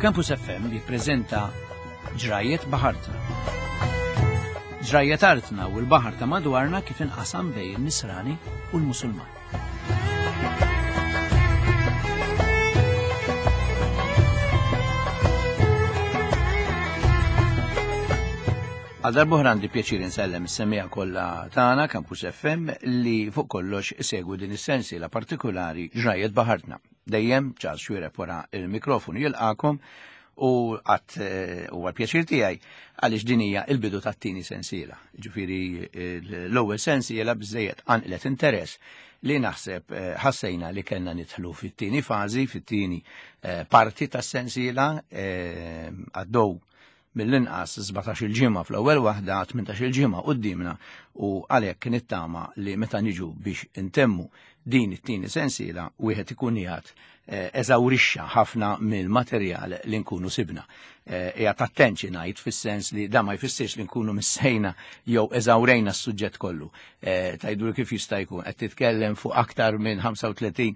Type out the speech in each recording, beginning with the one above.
Campus FM jippreżenta Ġrajiet Baħartna. Ġrajiet artna u l-baħar ta' madwarna kif inqasam bejn in-Nisrani u l-Musulman. Għal darba għandi pjaċir insellem is-semmija kollha tagħna Campus FM li fuq kollox isegwu din is-sensiela partikolari Ġrajiet Baħartna. Dejjem ċar xwiereb wara il-mikrofonu jilqakom u għal-pjaċir tiegħi għaliex din hija l-bidu tat-tieni sensiela. Ġifieri l-ewwel sensiela biżżejjed għanqlet interess li naħseb ħassejna li kellna nidħlu fit-tieni fażi, fit-tieni parti tas-sensiela għaddew mill-inqas 17 il-ġimgħa fl-ewwel waħda, 18 il-ġimgħa qudiemna u għalhekk nittama li meta niġu biex intemmu din it-tieni sensiela wieħed ikun qiegħed eżawrixxa ħafna mill-materjal li nkunu sibna. Qiegħed attent ngħid fis-sens li da ma jfissirx li nkunu missejna jew eżawrejna s-suġġett kollu. Tgħidu kif jista' jkun qed titkellem fuq aktar minn 35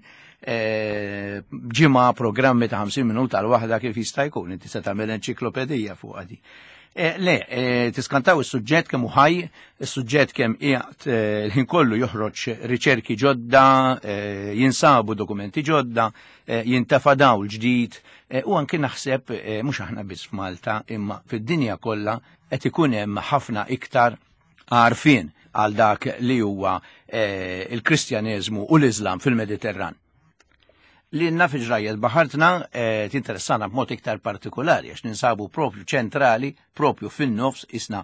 ġimgħa programmi ta' 50 minuta għal waħda kif jista' jkun, inti se tagħmel enċiklopedija fuq għadi. Le, tiskantaw is-suġġett kemm hu ħaj, is-suġġett kemm qiegħed l-ħin kollu joħroġ riċerki ġodda, jinsabu dokumenti ġodda, jintefadaw l-ġdid u anke naħseb mhux aħna biss f'Malta imma fid-dinja kollha qed ikun hemm ħafna iktar għarfien għal dak li huwa il-Kristjaneżmu u l-Iżlam fil-Mediterran. Li naf Ġrajiet Baħartna tinteressana b'mod iktar partikolari għax ninsabu propju ċentrali, propju fin-nofs isna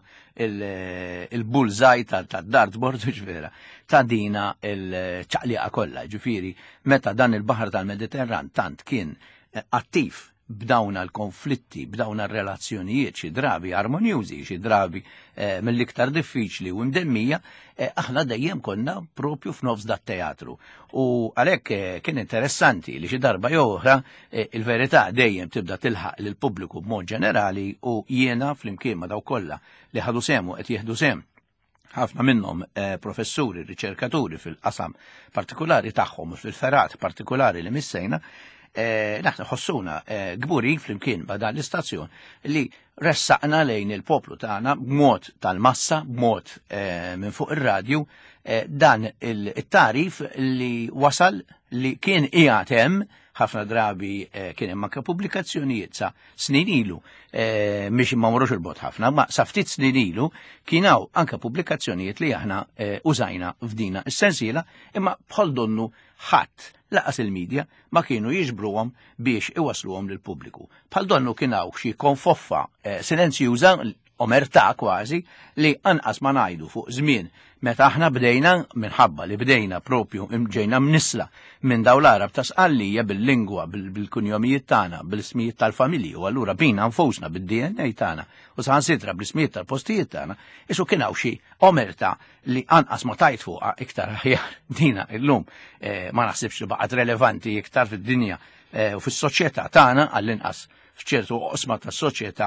il-bullseye tad-dartboard ġvera ta' dina il-ċaqliqa kollha. Ġifieri meta dan il-baħar tal-Mediterran tant kien attiv b'dawna l-konflitti, b'dawna r-relazzjonijiet xi drabi armonjużi, xi drabi mill-iktar diffiċli u mdemmija, aħna dejjem konna propju f'nofs dat-teatru. U għalhekk kien interessanti li xi darba oħra il-verità dejjem tibda tilħaq lil pubbliku b'mod ġenerali u jiena flimkien ma' daw kollha li ħadu semu qed jieħdu sem ħafna minnhom professuri, riċerkaturi fil-qasam partikolari tagħhom u fil-ferat partikolari li missejna, naħna ħossuna gburi flimkien ma' dan l-istazzjon li ressaqna lejn il-poplu tagħna b'mod tal-massa, b'mod minn fuq ir-radju dan il-tarif li wasal li kien qiegħed hemm ħafna drabi kien hemm anke pubblikazzjonijiet sa snin ilu mhix ma morrux il-bot ħafna, ma sa ftit snin ilu kienaw anke pubblikazzjonijiet li aħna użajna f'dina is-sensiela imma bħal donnu ħadd laqas il-medja ma kienu jiġbruhom biex iwasluhom lill-pubbliku. Bħal donnu kienaw xi konfoffa silenzjuża omertà kważi li anqas ma ngħidu fuq żmien meta aħna bdejna minħabba li bdejna propju ġejna mnisla minn dawn l-Arab ta' sqallija bil-lingwa, bil-kunjomijiet tagħna, bil-ismijiet tal-familji u allura bina nfusna bid-DNA tagħna u saħansitra bl-ismijiet tal-postijiet tagħna, isu kienaw xi omertà li anqas ma tajt fuqha iktar aħjar dina illum ma naħsibx li baqgħet relevanti iktar fid-dinja u fis-soċjetà tagħna għall-inqas f'ċertu oqsma tas-soċjetà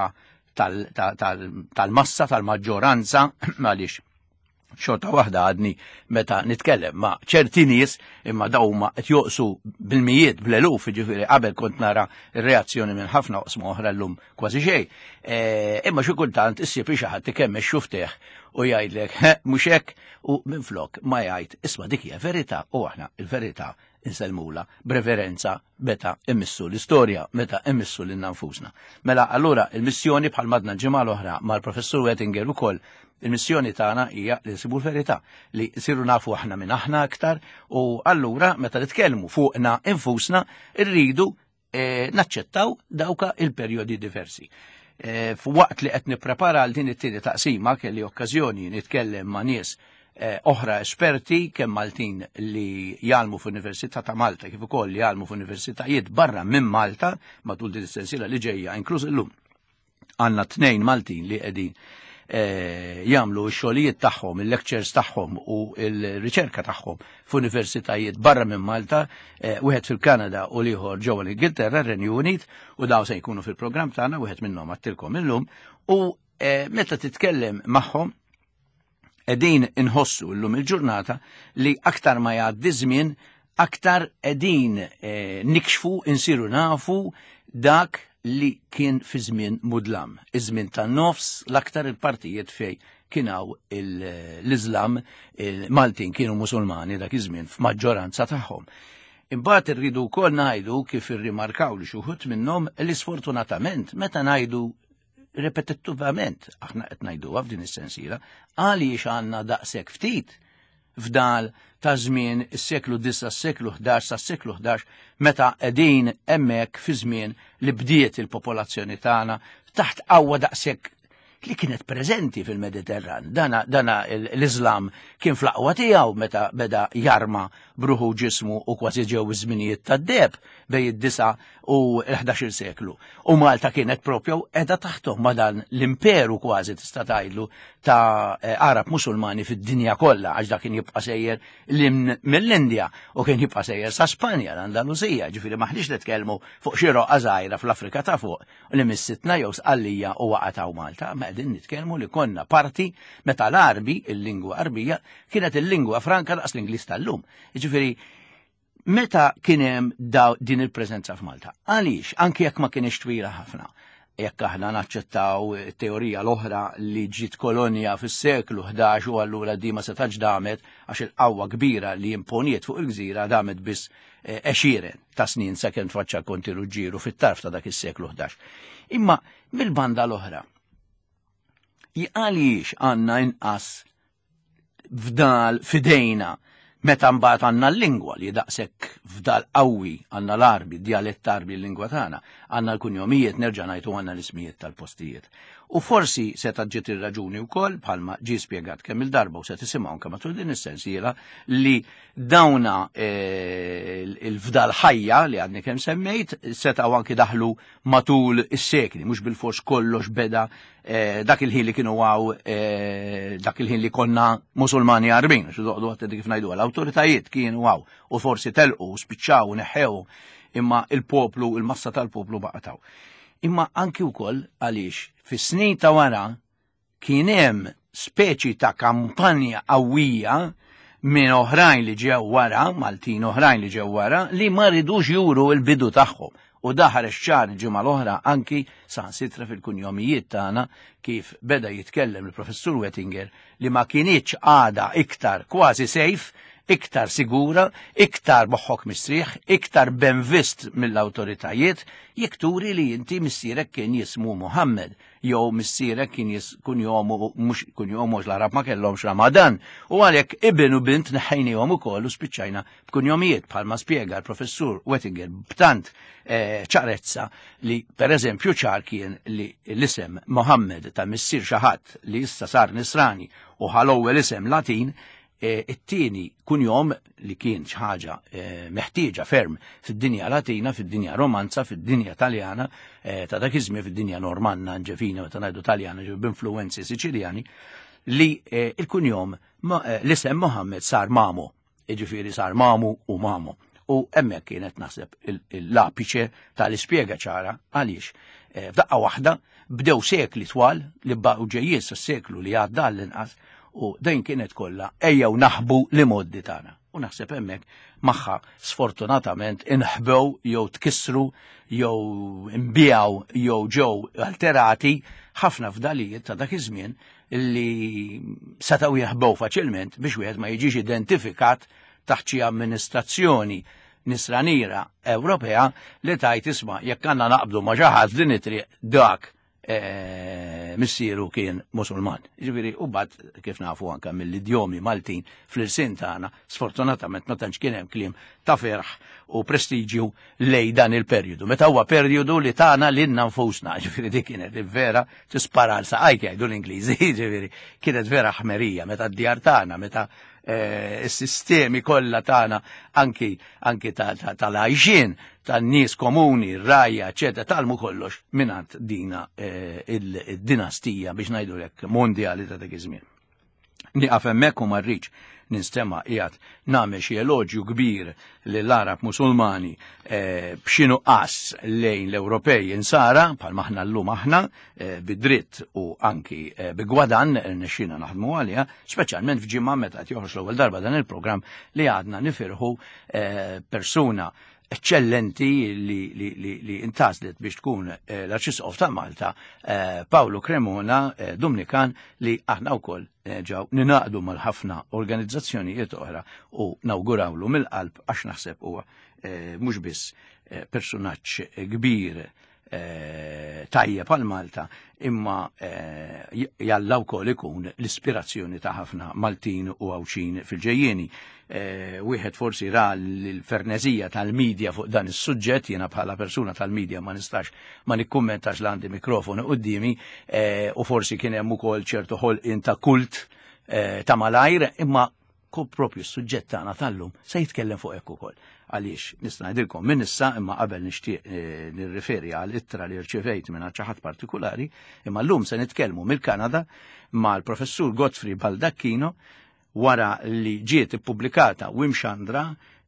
tal-massa, tal-maġġoranza, għaliex xorta waħda għadni meta nitkellem ma' ċerti nies imma dawma qed joqsu bil-mijiet bl-eluf, ġifieri qabel kont nara r-reazzjoni minn ħafna oqsma oħra llum kważi xejn. Imma xi kultant issib xi ħadd ikemmex xufteħ u jgħidlek mhux hekk u minflok ma jgħid isma' dik hija verità u aħna l-verità inselmula b'reverenza meta immissu l-istorja, meta immissu lil nfusna. Mela allura il-missjoni bħal madna ġimgħa l-oħra mal-professur Wettinger ukoll il-missjoni tagħna hija li nsibu l-verità, li nsiru nafu aħna minn aħna aktar u allura meta nitkellmu fuqna infusna rridu naċċettaw dawka il-perjodi diversi. F'waqt li qed nipprepara għal din it-tieni taqsima kelli okkażjoni nitkellem ma' nies oħra esperti kemm Maltin li jgħalmu f'Università ta' Malta kif ukoll li jgħalmu f'universitajiet barra minn Malta matul din is-sensiela li ġejja inkluż illum. Għandna 2 Maltin li qegħdin jagħmlu x-xogħlijiet tagħhom, il-lectures tagħhom u l-riċerka tagħhom f'universitajiet barra minn Malta, wieħed fil-Kanada u ieħor ġewwa l-Ingilterra, Renju Unit, u daw se jkunu fil-programm tagħna wieħed minnhom għattilkom illum u meta titkellem magħhom qegħdin inħossu llum il-ġurnata li aktar ma jgħaddi żmien aktar qegħdin nikxfu insiru nafu dak li kien fi żmien mudlam, iż-żmien tan-nofs l-aktar il-partijiet fej kienaw l-Iżlam, Maltin kienu Musulmani dak iż-żmien f'maġġoranza tagħhom. Imbagħad irridu wkoll ngħidu kif irrimarkaw li xi wħud minnhom li sfortunatament meta ngħidu repetittivament aħna qed ngħiduha f'din is-sensiela għaliex għandna daqshekk ftit f'dal ta' żmien is-seklu 9 s-seklu 11 sas-seklu 11 meta qegħdin hemmhekk fi żmien li bdiet il-popolazzjoni tagħna taħt qawwa daqshekk li kienet preżenti fil-Mediterran. Dana l-Iżlam kien fl-aqwa tiegħu meta beda jarma bruħu ġismu u kważi ġew iż-żminijiet tad-deb bej id-9 u l-11 seklu. U Malta kienet propju qiegħda taħtom ma' dan l-imperu kważi tista' tgħidlu ta' Arab Musulmani fid-dinja kollha għax dak kien jibqa' sejjer mill-Indja u kien jibqa' sejjer sa' Spanja l-Andalusija, ġifieri maħniex nitkellmu fuq xi roqqa żgħira fl-Afrika ta' fuq li missitna jew sqallija u waqgħu Malta. Qegħdin nitkellmu li konna parti meta l-Arbi, il-lingwa Arbija, kienet il-lingwa franka daqs l-Ingliż tal-lum. Jiġifieri meta kien hemm din il-preżenza f'Malta. Għaliex anke jekk ma kienx twila ħafna, jekk aħna naċċettaw teorija l-oħra li ġiet kolonja fis-seklu 11 u allura di ma setax damet għax il-qawwa kbira li imponiet fuq il-gżira damet biss 20 ta' snin sakemm tfaċċa kontilu ġiru fit-tarf ta' dak is-seklu 11. Imma mill-banda l-oħra għaliex għandna inqas fdal fidejna meta mbagħad għandna l-lingwa li daqshekk fdal qawwi għandna l-Arbi, dialett Arbi l-lingwa tagħna, għandna l-kunjomijiet nerġa' ngħidu għandna l-ismijiet tal-postijiet. U forsi se ġiet ir-raġuni wkoll bħalma ġie spjegat kemm il-darba u se tisimgħu anke matul din is-sensiela li dawna il-fdal ħajja li għadni kemm semmejt setgħu anke daħlu matul is-sekli, mhux bil-fors kollox beda dak il-ħin li kienu għaw dak il-ħin li konna Musulmani Arbin, xudoqdu għat kif ngħidu l-awtoritajiet kienu għaw u forsi telqu, spiċċaw, neħħew imma il-poplu, il-massa tal-poplu baqataw. Imma anki wkoll għaliex fis-snin ta' wara kien hemm speċi ta' kampanja qawwija minn oħrajn li ġew wara, Maltin oħrajn li ġew wara, li ma ridux juru l-bidu tagħhom. U daħar ix-xahar ġimgħa l-oħra anki sansitra fil-kunjomijiet tagħna kif beda jitkellem il-professur Wettinger li ma kienitx għada iktar kważi sejf, iktar sigura, iktar moħħok mistrieħ, iktar benvist mill-awtoritajiet, jekk turi li inti missierek kien jismu Muhammad, jew missierek kien kun jomu mhux l-Arab ma kellhomx Ramadan, u għalhekk ibn u bint neħħejnihom ukoll u spiċċajna b'kunjomijiet bħalma spjega l-professur Wettinger b'tant ċarezza li pereżempju ċar kien li l-isem Muhammad ta' missier xi ħadd li issa sar Nisrani u ħal-ewwel isem Latin it-tieni kunjom li kien xi ħaġa meħtieġa ferm fid-dinja Latina, fid-dinja Romanza, fid-dinja Taljana, ta' dak iż-żmien fid-dinja Normanna ġefina meta ngħidu Taljana ġew b'influwenzi Siċiljani li il-kunjom l-isem Muhammad sar Mamu, jiġifieri sar Mamu u Mamu. U hemmhekk kienet naħseb l-apiċe tal-ispjega ċara għaliex f'daqqa waħda bdew sekli twal li baqgħu ġejjin sas-seklu li għadda l-inqas u dejn kienet kollha ejjew naħbu li moddi tagħna. U naħseb hemmhekk magħha sfortunatament inħbew jew tkissru jew imbijaw jew ġew alterati ħafna fdalijiet ta' dak iż-żmien li setgħu jaħbew faċilment biex wieħed ma jiġix identifikat taħt xi amministrazzjoni nisranira Ewropea li tajt isma' jekk għandna naqbdu ma' xi ħadd din it-triq dak missieru kien Musulman. Ġifieri u bad kif nafu anke mill-idjomi Maltin fl-irsin tagħna, sfortunatament ma tantx kien hemm kliem ta' ferħ u prestiġju lej dan il-perjodu. Meta huwa perjodu li tagħna lilna nfusna, ġifieri dik kienet vera tispara l saqajk jgħidu l-Ingliżi, ġifieri kienet vera ħmerija meta d-djar tagħna, meta s-sistemi kollha tagħna anki tal-għajxin tan-nies komuni, r-rajja, eċetera, talmu kollox mingħand dina id-dinastija biex ngħidu hekk mondjali ta' dak iż-żmien. Nieqaf hemmhekk u ma rridx ninstema' qiegħed nagħmel xi eloġju kbir lill-Arab Musulmani b'xi nuqqas lejn l-Ewropej insara bħalma aħna llum aħna bid-dritt u anki bi-gwadan nexxina naħdmu għaliha, speċjalment f'ġimgħa meta qed joħroġ l-ewwel darba dan il-programm li għadna nifirħu persuna eccellenti li intazlet biex tkun l-Arċisqof ta' Malta, Paolo Cremona, Dominikan, li aħna wkoll ġew ninaqdu mal-ħafna organizzazzjonijiet oħra u nawgurawlu mill-qalb għax naħseb huwa mhux biss personaġġ kbir tajjeb għal Malta, imma jalla wkoll ikun l-ispirazzjoni ta' ħafna Maltin u Għawċin fil-ġejjieni. Wieħed forsi ra l-fernezija tal-medja fuq dan is-suġġett, jiena bħala persuna tal-medja ma nistax ma nikkummentax l għandi mikrofonu qudiemi, u forsi kien hemm ukoll ċertu ħolqien ta' kult ta' malajr, imma propju s-suġġett tagħna tal-lum se jitkellem fuq hekk ukoll. Għaliex nista' ngħidilkom minn issa, imma qabel nixtieq nirriferi għal ittra li rċevejt minn xi ħadd partikulari, imma llum se nitkellmu mill-Kanada mal-professur Godfrey Baldacchino wara li ġiet ippubblikata wimxandra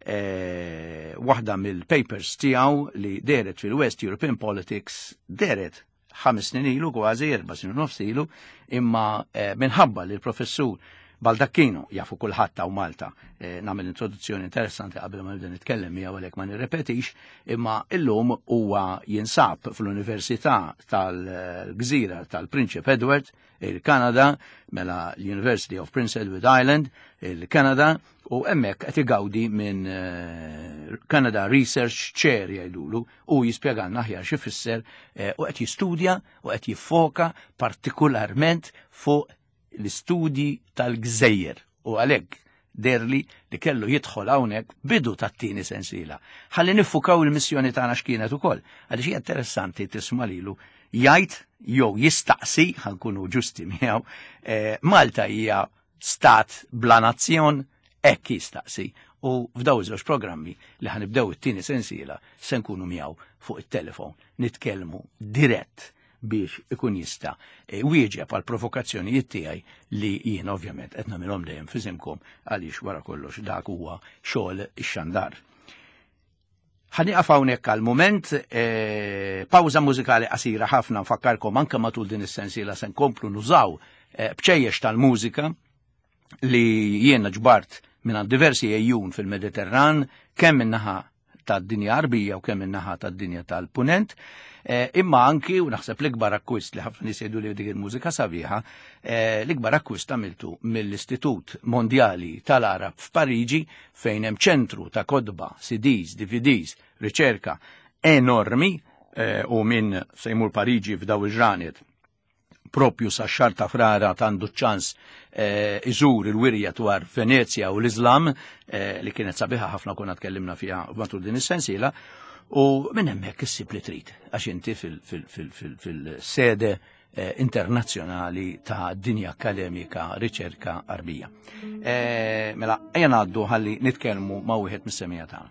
waħda mill-papers tiegħu li deret fil-West European Politics, deret 5 snin ilu, kważi 4 snin u nofs ilu, imma minħabba li l-professur Baldacchino jafu kulħadd ta' Malta, nagħmel introduzzjoni interessanti qabel ma nibda nitkellem miegħu għalhekk ma nirrepetix, imma illum huwa jinsab fl-Università tal-Gżira tal-Prinċep Edward, il-Kanada, mela l-University of Prince Edward Island, il-Kanada, u hemmhekk qed igawdi minn Canada Research Chair jgħidulu, u jispjegalna aħjar xi fisser, u qed jistudja u qed jiffoka partikolarment fuq l-istudji tal-Gżejjer, u għalhekk derli li kellu jidħol hawnhekk bidu tat-tieni sensiela. Ħalli niffukaw il-missjoni tagħna x'kienet ukoll, għaliex hija interessanti tisma' lilu jgħid jew jistaqsi, ħankunu ġusti miegħu, Malta hija stat bla nazzjon, hekk jistaqsi. U f'daw żewġ programmi li ħanibdew it-tieni sensiela se nkunu miegħu fuq it-telefon nitkellmu dirett biex ikun jista' wieġeb għal provokazzjonijiet tiegħi li jien ovvjament qed nagħmilhom dejjem fiżimkom għaliex wara kollox dak huwa xogħol ix-xandar. Ħaniqaf hawnhekk għal mument, pawża mużikali qasira ħafna nfakkarkom anke matul din is-sensiela se nkomplu nużaw bċejjex tal-mużika li jiena ġbart minn diversi ejjun fil-Mediterran, kemm min-naħa tad-dinja Arbija u kemm min-naħa tad-dinja tal-Punent, imma anki, u naħseb l-ikbar akkwist li ħafna nies jgħidu li dik il-mużika sabiħa, l-ikbar akkwist għamiltu mill-Istitut Mondjali tal-Arab f'Pariġi fejn hemm ċentru ta' kodba, CDs, DVDs, riċerka enormi, u minn se jmur Pariġi f'daw il-ġranet propju sa' xar ta' frara tandu ċans iżur il-wirja dwar Venezia u l-Islam li kienet sabiħa ħafna kuna tkellimna fiha matul din is-sensiela, u minn hemmhekk issib li trid għax inti fil-sede internazzjonali ta' dinja akademika riċerka Arbija. Mela ejja ngħaddu ħalli nitkellmu ma' wieħed mis-semija tagħna.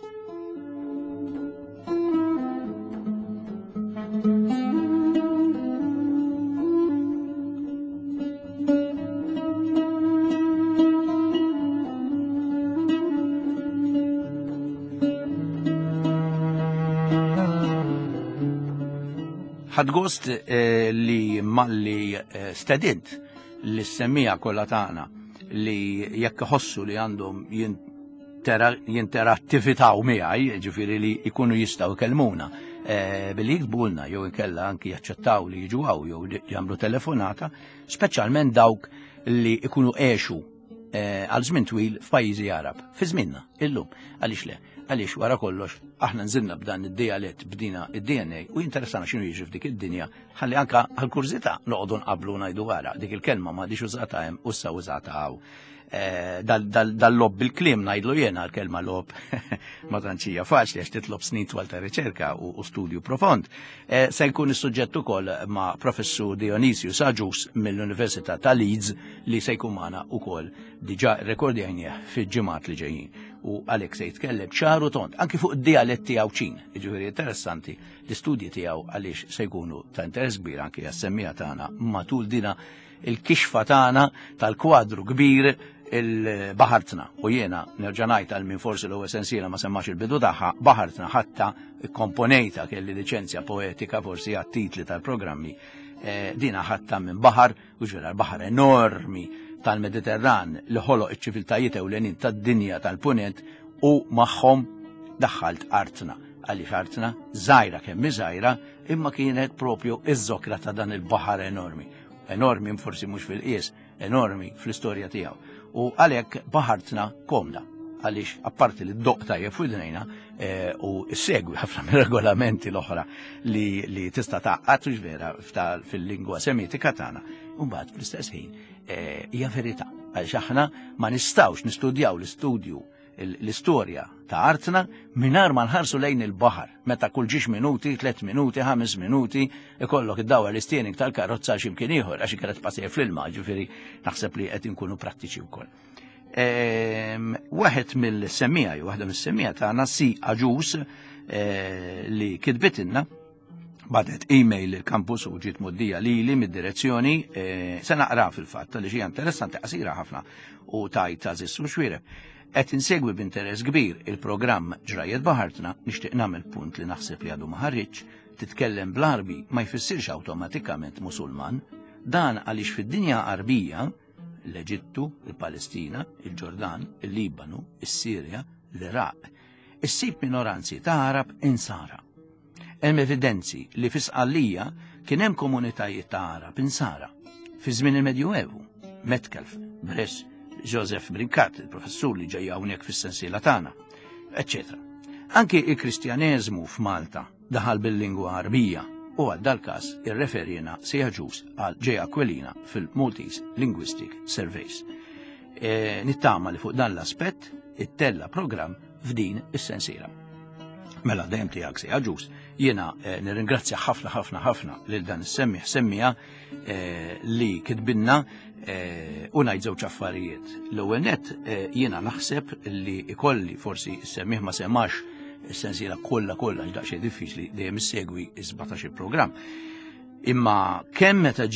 ħadgost li malli stedint li s-semmija kollha tagħna li jekk iħossu li għandhom jinterattivitaw miegħi, ġifieri li jkunu jistgħu jkellmuna billi jiktbulna jew inkella anki jaċċettaw li jiġu hawn jew jagħmlu telefonata, speċjalment dawk li jkunu għexu għal żmien twil f'pajjiżi Arab, fi żmienna illum, għaliex le? Għaliex wara kollox aħna nżilna b'dan id-dialett b'dina id-DNA u jinteressana x'inhu jiġri f'dik id-dinja, ħalli anke għall-kurżità noqogħdu nqabblu ngħidu wara dik il-kelma m'għadix użata hemm u issa użata hawn. Dal-lob bil-kliem ngħidlu jiena l-kelma lob ma tantx hija faċli għax titlob snin twal ta' riċerka u studju profond. Se jkun is-suġġett ukoll ma' professur Dionysio Saġus mill-Università ta' Leeds li se jkun magħna wkoll diġà rekordjajnieh fiġ-ġimgħat li ġejjin. U għalhekk se jitkellem ċaru tont anki fuq id-dialetti Għawċin, jiġifieri interessanti l-istudji tiegħu għaliex se jkunu ta' interess kbir anki għas-semmija tagħna matul dina il-kixfa tagħna tal-kwadru kbir il-Baħartna, u jiena nerġa' ngħid għal min forsi l-ewwel sensiela ma semmax il-bidu tagħha, Baħartna ħatta komponejta kelli liċenzja poetika forsi għat-titli tal-programmi, dina ħatta minn baħar, u ġvera baħar enormi tal-Mediterran li ħoloq iċ-ċiviltajiet ewlenin tad-dinja tal-Punent u magħhom daħħalt artna. Għaliex artna żgħira kemm żgħira imma kienet propju iż-żokra ta' dan il-baħar enormi. Enormi forsi mhux fil-qies, enormi fl-istorja tiegħu. U għalhekk baħartna komda. Għaliex apparti li d-doq tajjeb f'idnejna u segwi ħafna mir-regolamenti l-oħra li tista' taqqat vera fil-lingwa semitika tagħna. U mbagħad fl-istess ħin hija verità għaliex aħna ma nistgħux nistudjaw l-istorja ta' artna mingħajr ma nħarsu lejn il-baħar. Meta kull ġiex minuti, 3 minuti, 5 minuti ikollok iddawar l-istiening tal-karozza x'imkien ieħor għax kienet passejja fl-ilma, ġifieri naħseb li qed inkunu prattiċi wkoll. Waħed mill-semmija, waħda mis-semmija tagħna si Aġus li kitbitilna badet email il-kampus u ġiet moddija li mid-direzzjoni se naqra fil-fatt li xi interessanti qasira ħafna u tajt għażis u xwiereb. Qed insegwi b'interess kbir il-programm Ġrajiet Baħartna, nixtieq nagħmel punt li naħseb li għadu ma ħarriġ, titkellem bl-Arbi ma jfissirx awtomatikament Musulman, dan għaliex fid-dinja Arbija l-Eġittu, il-Palestina, il-Ġordan, il-Libanu, is-Sirja, l-Iraq, issib minoranzi ta' Arab insara. Hemm evidenzi li fis-Qallija kien hemm komunitajiet ta' Arab insara. Fi żmien il-Medjuevu, Metcalfe, Bress, Joseph Brincat, il-professur li ġej hawnhekk fis-sensiela tagħna, eċċetera. Anke il-Kristjaneżmu f'Malta daħal bil-lingwa Arbija u għaddal-każ irreferjena si Aġus għal J. Aquilina fil-Maltese Linguistic Surveys. Nittama li fuq dan l-aspett it-tella programm f'din is-sensiela. Mela dejjem tiegħek si Aġus, jiena nirringrazzja ħafna lil dan is-semmija li kitbinna u ngħid żewġ affarijiet. L-ewwel nett jiena naħseb li ikolli forsi semmih ma semax is-sensiela kollha daqsxejn diffiċli dejjem issegwi 17 il-programm. Imma kemm meta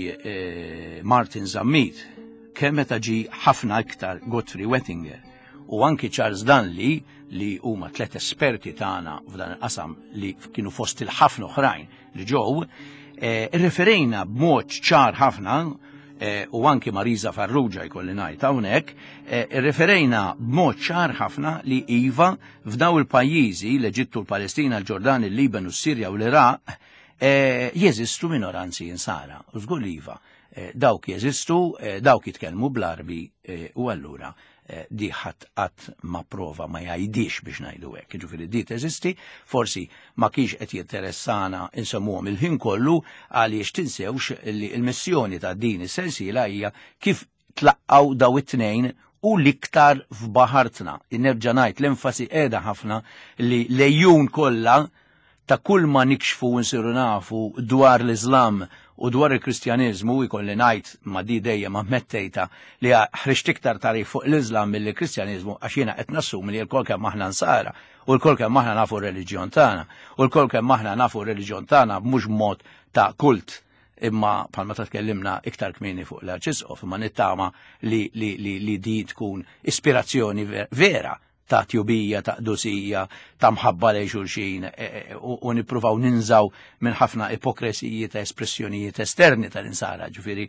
ġi Martin Zammit, kemm meta ġi ħafna iktar Godfrey Wettinger u anki Charles Danley li huma 3 esperti tagħna f'dan il-qasam li kienu fost il-ħafna oħrajn li ġew, irreferejna b'mod ċar ħafna u anki Marisa Farrugia jkolli ngħid hawnhekk, irreferejna b'mod ċar ħafna li iva f'daw il-pajjiżi l-Eġittu, l-Palestina, l-Ġordan, il-Libanu, s-Sirja u l-Iraq jeżistu minoranzi insara. U żgur li iva dawk jeżistu, dawk jitkellmu bl-Arbi u allura di ħadd ma prova ma jgħidix biex ngħidu hekk. Ġifieri di teżisti, forsi ma kienx qed jinteressana insemmuhom il-ħin kollu għaliex tinsewx li l-missjoni ta' din is-sensiela hija kif tlaqqgħu daw it-tnejn u l-iktar f'baħartna. Nerġa' ngħid l-enfasi qiegħda ħafna li lejjun kollha ta' kull ma nikxfu nsiru nafu dwar l-Iżlam u dwar il-Kristjaneżmu jkolli ngħid ma di dejjem ammettejta li ħriġt iktar tarif fuq l-Iżlam mill-Kristjaneżmu għax jiena qed nassumi li l-kol kemm aħna nsara u l-kol kemm aħna nafu r-reliġjon tagħna u l-kol kemm aħna nafu r-reliġjon tagħna mhux mod ta' kult imma bħalma ta' tkellimna iktar kmieni fuq l-Arċisqof imma nittama li di tkun ispirazzjoni vera ta' tjubija, ta' dusija, ta' mħabba lej xulxin u nippruvaw ninżaw minn ħafna ipokresiji ta' espressjonijiet esterni tal-insara, ġifieri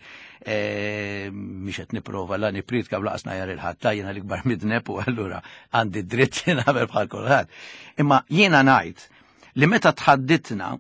mhix qed nipprova la nipritka blaqsna jar il-ħadd jiena l-ikbar midneb u allura għandi dritt nagħmel bħal kulħadd. Imma jiena ngħid li meta tħadditna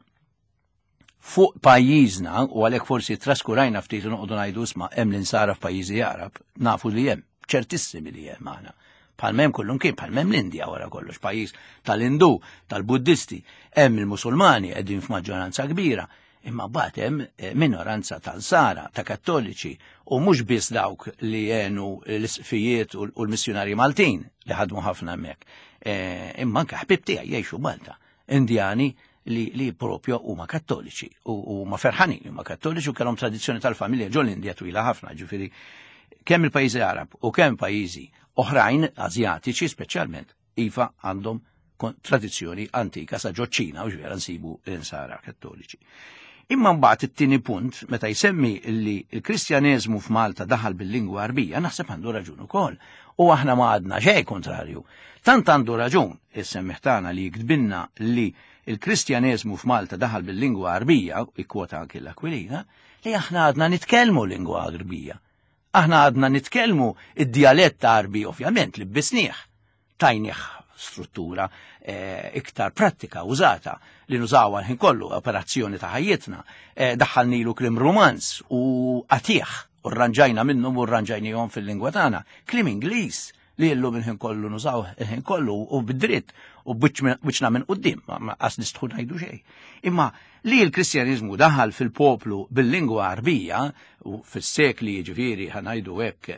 fuq pajjiżna u għalhekk forsi traskurajna ftit u noqogħdu ngħidu isma' hemm l-insara f'pajjiżi Arab, nafu li hemm, ċertissimi li hemm aħna. Palmem kollun kien, palmem l-Indja wara kollox, pajjiż tal-Indu, tal-Buddisti, hemm il-Musulmani qegħdin f'maġġoranza kbira, imma mbagħad hemm minoranza tal-Sara, ta' Kattoliċi, u mhux biss dawk li għenu l-isfijiet u l-missjonarji Maltin li ħadmu ħafna hemmhekk. Imma anke ħbib tiegħi jgħixu Malta, Indjani li propju huma Kattoliċi u ma ferħanin huma Kattoliċi u kellhom tradizzjoni tal-familja ġol Indja twila ħafna, ġifieri kemm il-pajjiżi Arab u kemm pajjiżi oħrajn Azjatiċi speċjalment iva għandhom tradizzjoni antika sa ġoċ-Ċina u ġvera nsibu l-insara Kattoliċi. Imma mbagħad it-tieni punt meta jsemmi li l-Kristjaneżmu f'Malta daħal bil-lingwa Arbija naħseb għandu raġun ukoll u aħna ma għadna xejn kontrarju. Tant għandu raġun is-semmiħ tagħna li jikdbilna li l-Kristjaneżmu f'Malta daħal bil-lingwa Arbija ikkwota anke l-Aquilina li aħna għadna nitkellmu lingwa Arbija. Aħna għadna nitkellmu id-dialett Arbi ovvjament li bisnieħ tajnieħ struttura iktar prattika użata li nużawha l-ħin kollu operazzjoni ta' ħajjitna, daħħalnilu klim romanz u qatih u rranġajna minnhom u rranġajnihom fil-lingwa tagħna, klim Ingliż li llum il-ħin kollu nużaw il-ħin kollu u bid-dritt u biċna minn qudiem, ma qas nistħu ngħidu xejn. Imma li l-Kristjanizmu daħal fil-poplu bil-lingwa Arbija u fis-sekli ġifieri ħanajdu hekk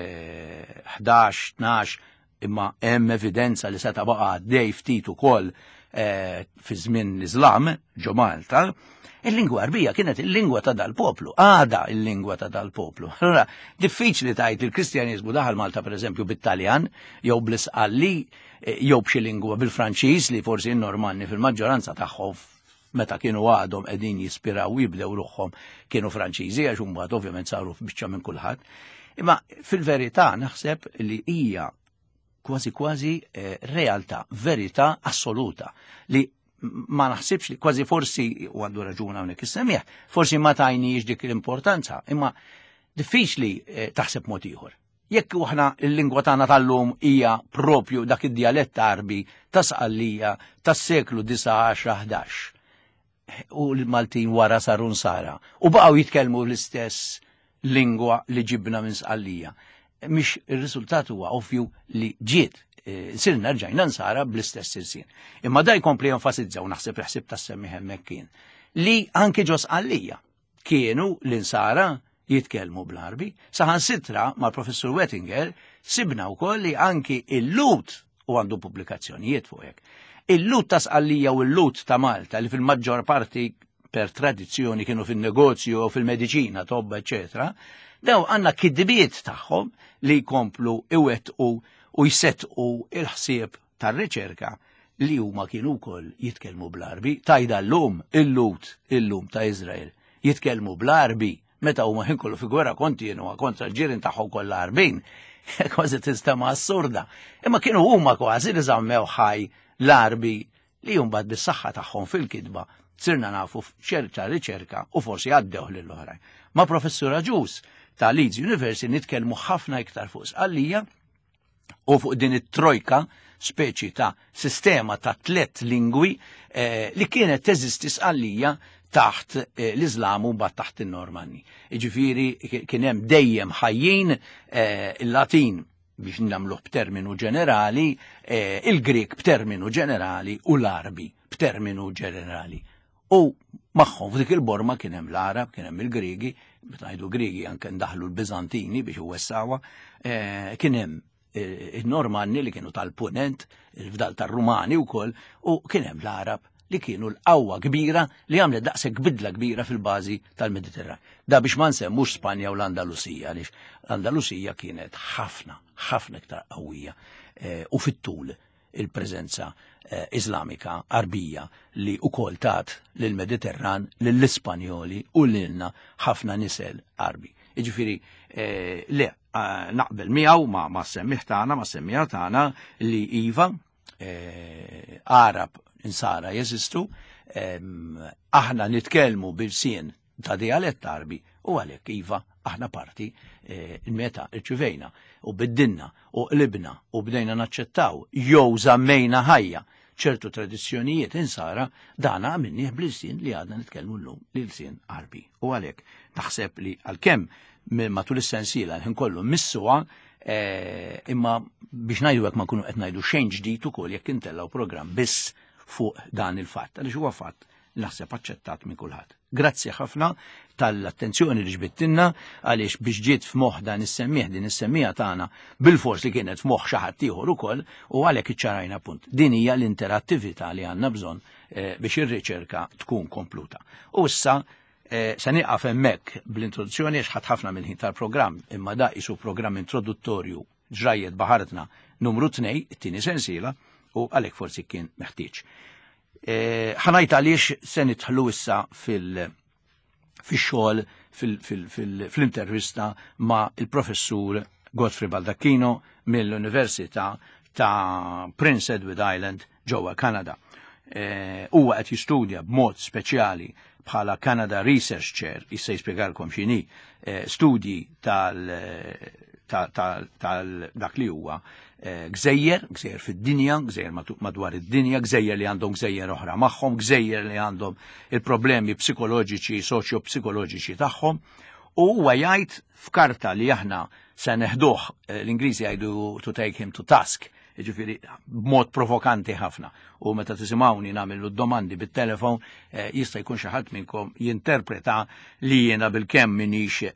11, 12, imma hemm evidenza li seta' baqa' għaddej ftit ukoll fi żmien l-Iżlam ġo Malta, il-lingwa Arbija kienet il-lingwa ta' dal-poplu, għada il-lingwa ta' dal-poplu. Allora, diffiċli tajt il-Kristjanizmu daħal Malta pereżempju bit-Taljan, jew bl-Isqalli, jew b'xi lingwa bil-Franċiż li forsi n-Normanni fil-maġġoranza tagħhom meta kienu għadhom qegħdin jispiraw u jibdew ruħhom kienu Franċiżi għax imbagħad ovvjament saru biċċa minn kulħadd. Imma fil-verità naħseb li hija kważi realtà, verità assoluta li ma naħsibx li kważi forsi u għandu raġuna hawnhekk is-semmiħ, forsi ma tajniex dik l-importanza, imma diffiċli taħseb mod ieħor. Jekk aħna l-lingwa tagħna tal-lum hija propju dak id-dialett Arbi ta' Sqallija tas-seklu 19-11 u l-Maltin wara saru nsara u baqgħu jitkellmu l-istess lingwa li ġibna minn Sqallija. Mhix ir-riżultat huwa ovvju li ġiet sirna rġajna nsara bl-istess sirsien. Imma da jkompli jenfasizza u naħseb ħsib tas-semmi hemmhekk kien li anke ġo Sqallija kienu l-insara jitkellmu bl-Arbi, saħansitra mal-professur Wettinger sibna wkoll li anki il-lut u għandu pubblikazzjonijiet fuq hekk. Il-lut ta' Sqallija u l-lut ta' Malta li fil-maġġor parti per tradizzjoni kienu fin-negozju u fil-mediċina, tobba, eċetera, daw għandna kidbiet tagħhom li jkomplu iwettqu u jsettqu il-ħsieb tar-riċerka li huma kienu wkoll jitkellmu bl-Arbi, tajda llum il-lut ta' Iżrael jitkellmu bl-Arbi meta huma ħin kollu fi gwerra kontinua kontra l-ġirien tagħhom kollha Arbin, kważi tistema' assurda. Imma kienu huma kważi li żammew ħaj l-Arbi li mbagħad bis-saħħa tagħhom fil-kitba sirna nafu f'ċerta riċerka u forsi għaddew lill-oħrajn. Ma' professura Ġus ta' Leeds University nitkellmu ħafna iktar fuq Sqallija u fuq din it-trojka speċi ta' sistema ta' 3 lingwi li kienet teżisti Sqallija taħt l-Iżlam u mbagħad taħt in-Normanni. Jiġifieri kien hemm dejjem ħajjin il-Latin biex nagħmluh b'terminu ġenerali, il-Grik b'terminu ġenerali u l-Arbi b'terminu ġenerali. U magħhom f'dik il-borma kien hemm l-Arab, kien hemm il-Griegi, meta ngħidu Griegi anke ndaħlu l-Biżantini biex iwessawha, kien hemm il-Normanni li kienu tal-Punent, il-fdal tar-Rumani wkoll, u kien hemm l-Arab li kienu l-qawwa kbira li għamlet daqshekk bidla kbira fil-bażi tal-Mediterran. Da biex ma nsemmux Spanja u l-Andalusija, għaliex l-Andalusija kienet ħafna iktar qawwija u fit-tul il-preżenza Iżlamika Arbija li wkoll tat lill-Mediterran lill-Ispanjoli u lilna ħafna nisel Arbi. Jiġifieri le naqbel miegħu ma' semmiħ tagħna, ma' semmija tagħna li iva Arab insara jeżistu, aħna nitkellmu bil-sien ta' dialett Arbi u għalhekk iva aħna parti meta rċivejna u biddinna u qlibna u bdejna naċċettaw jew żammejna ħajja ċertu tradizzjonijiet insara dana għamilnieh bl-sien li għadna nitkellmu llum lil-sien Arbi. U għalhekk naħseb li għalkemm matul is-sensiela ħin kollu missuha imma biex ngħidu hekk ma nkunu qed ngħidu xejn ġdid ukoll jekk intellaw programm biss fuq dan il-fatt, għaliex huwa fatt naħseb aċċettat minn kulħadd. Grazzi ħafna tal-attenzjoni li ġbittinna għaliex biex ġiet f'moħħ dan is-semmieħ din is-semmija tagħna bil-fors li kienet f'moħħ xi ħadd ieħor ukoll u għalhekk iċċarajna punt. Din hija l-interattività li għandna bżonn biex ir-riċerka tkun kompluta. U issa se nieqaf hemmhekk bl-introduzzjoni għax ħadd ħafna mill-ħin tal-programm imma da isu programm introduttorju ġrajjed baħartna numru 2, it-tieni sensiela, u għalhekk forsi kien meħtieġ. Ħanajt għaliex se nidħlu issa fil-xogħol fil-intervista ma' il-professur Godfrey Baldacchino mill-Università ta' Prince Edward Island ġewwa Kanada. Huwa qed jistudja b'mod speċjali bħala Canada Research Chair, issa jispjegalkom x'inhi studji dak li huwa gżejjer fid-dinja, gżejjer madwar id-dinja, gżejjer li għandhom gżejjer oħra magħhom, gżejjer li għandhom il-problemi psikoloġiċi, soċjo-psikoloġiċi tagħhom, u huwa jgħid f'karta li aħna se neħduh, l-Ingliżi jgħidu to take him to task, jiġifieri b'mod provokanti ħafna. U meta tisimgħuni nagħmlu d-domandi bit-telefon jista' jkun xi ħadd minnkom jinterpreta li jiena bil-kemm minix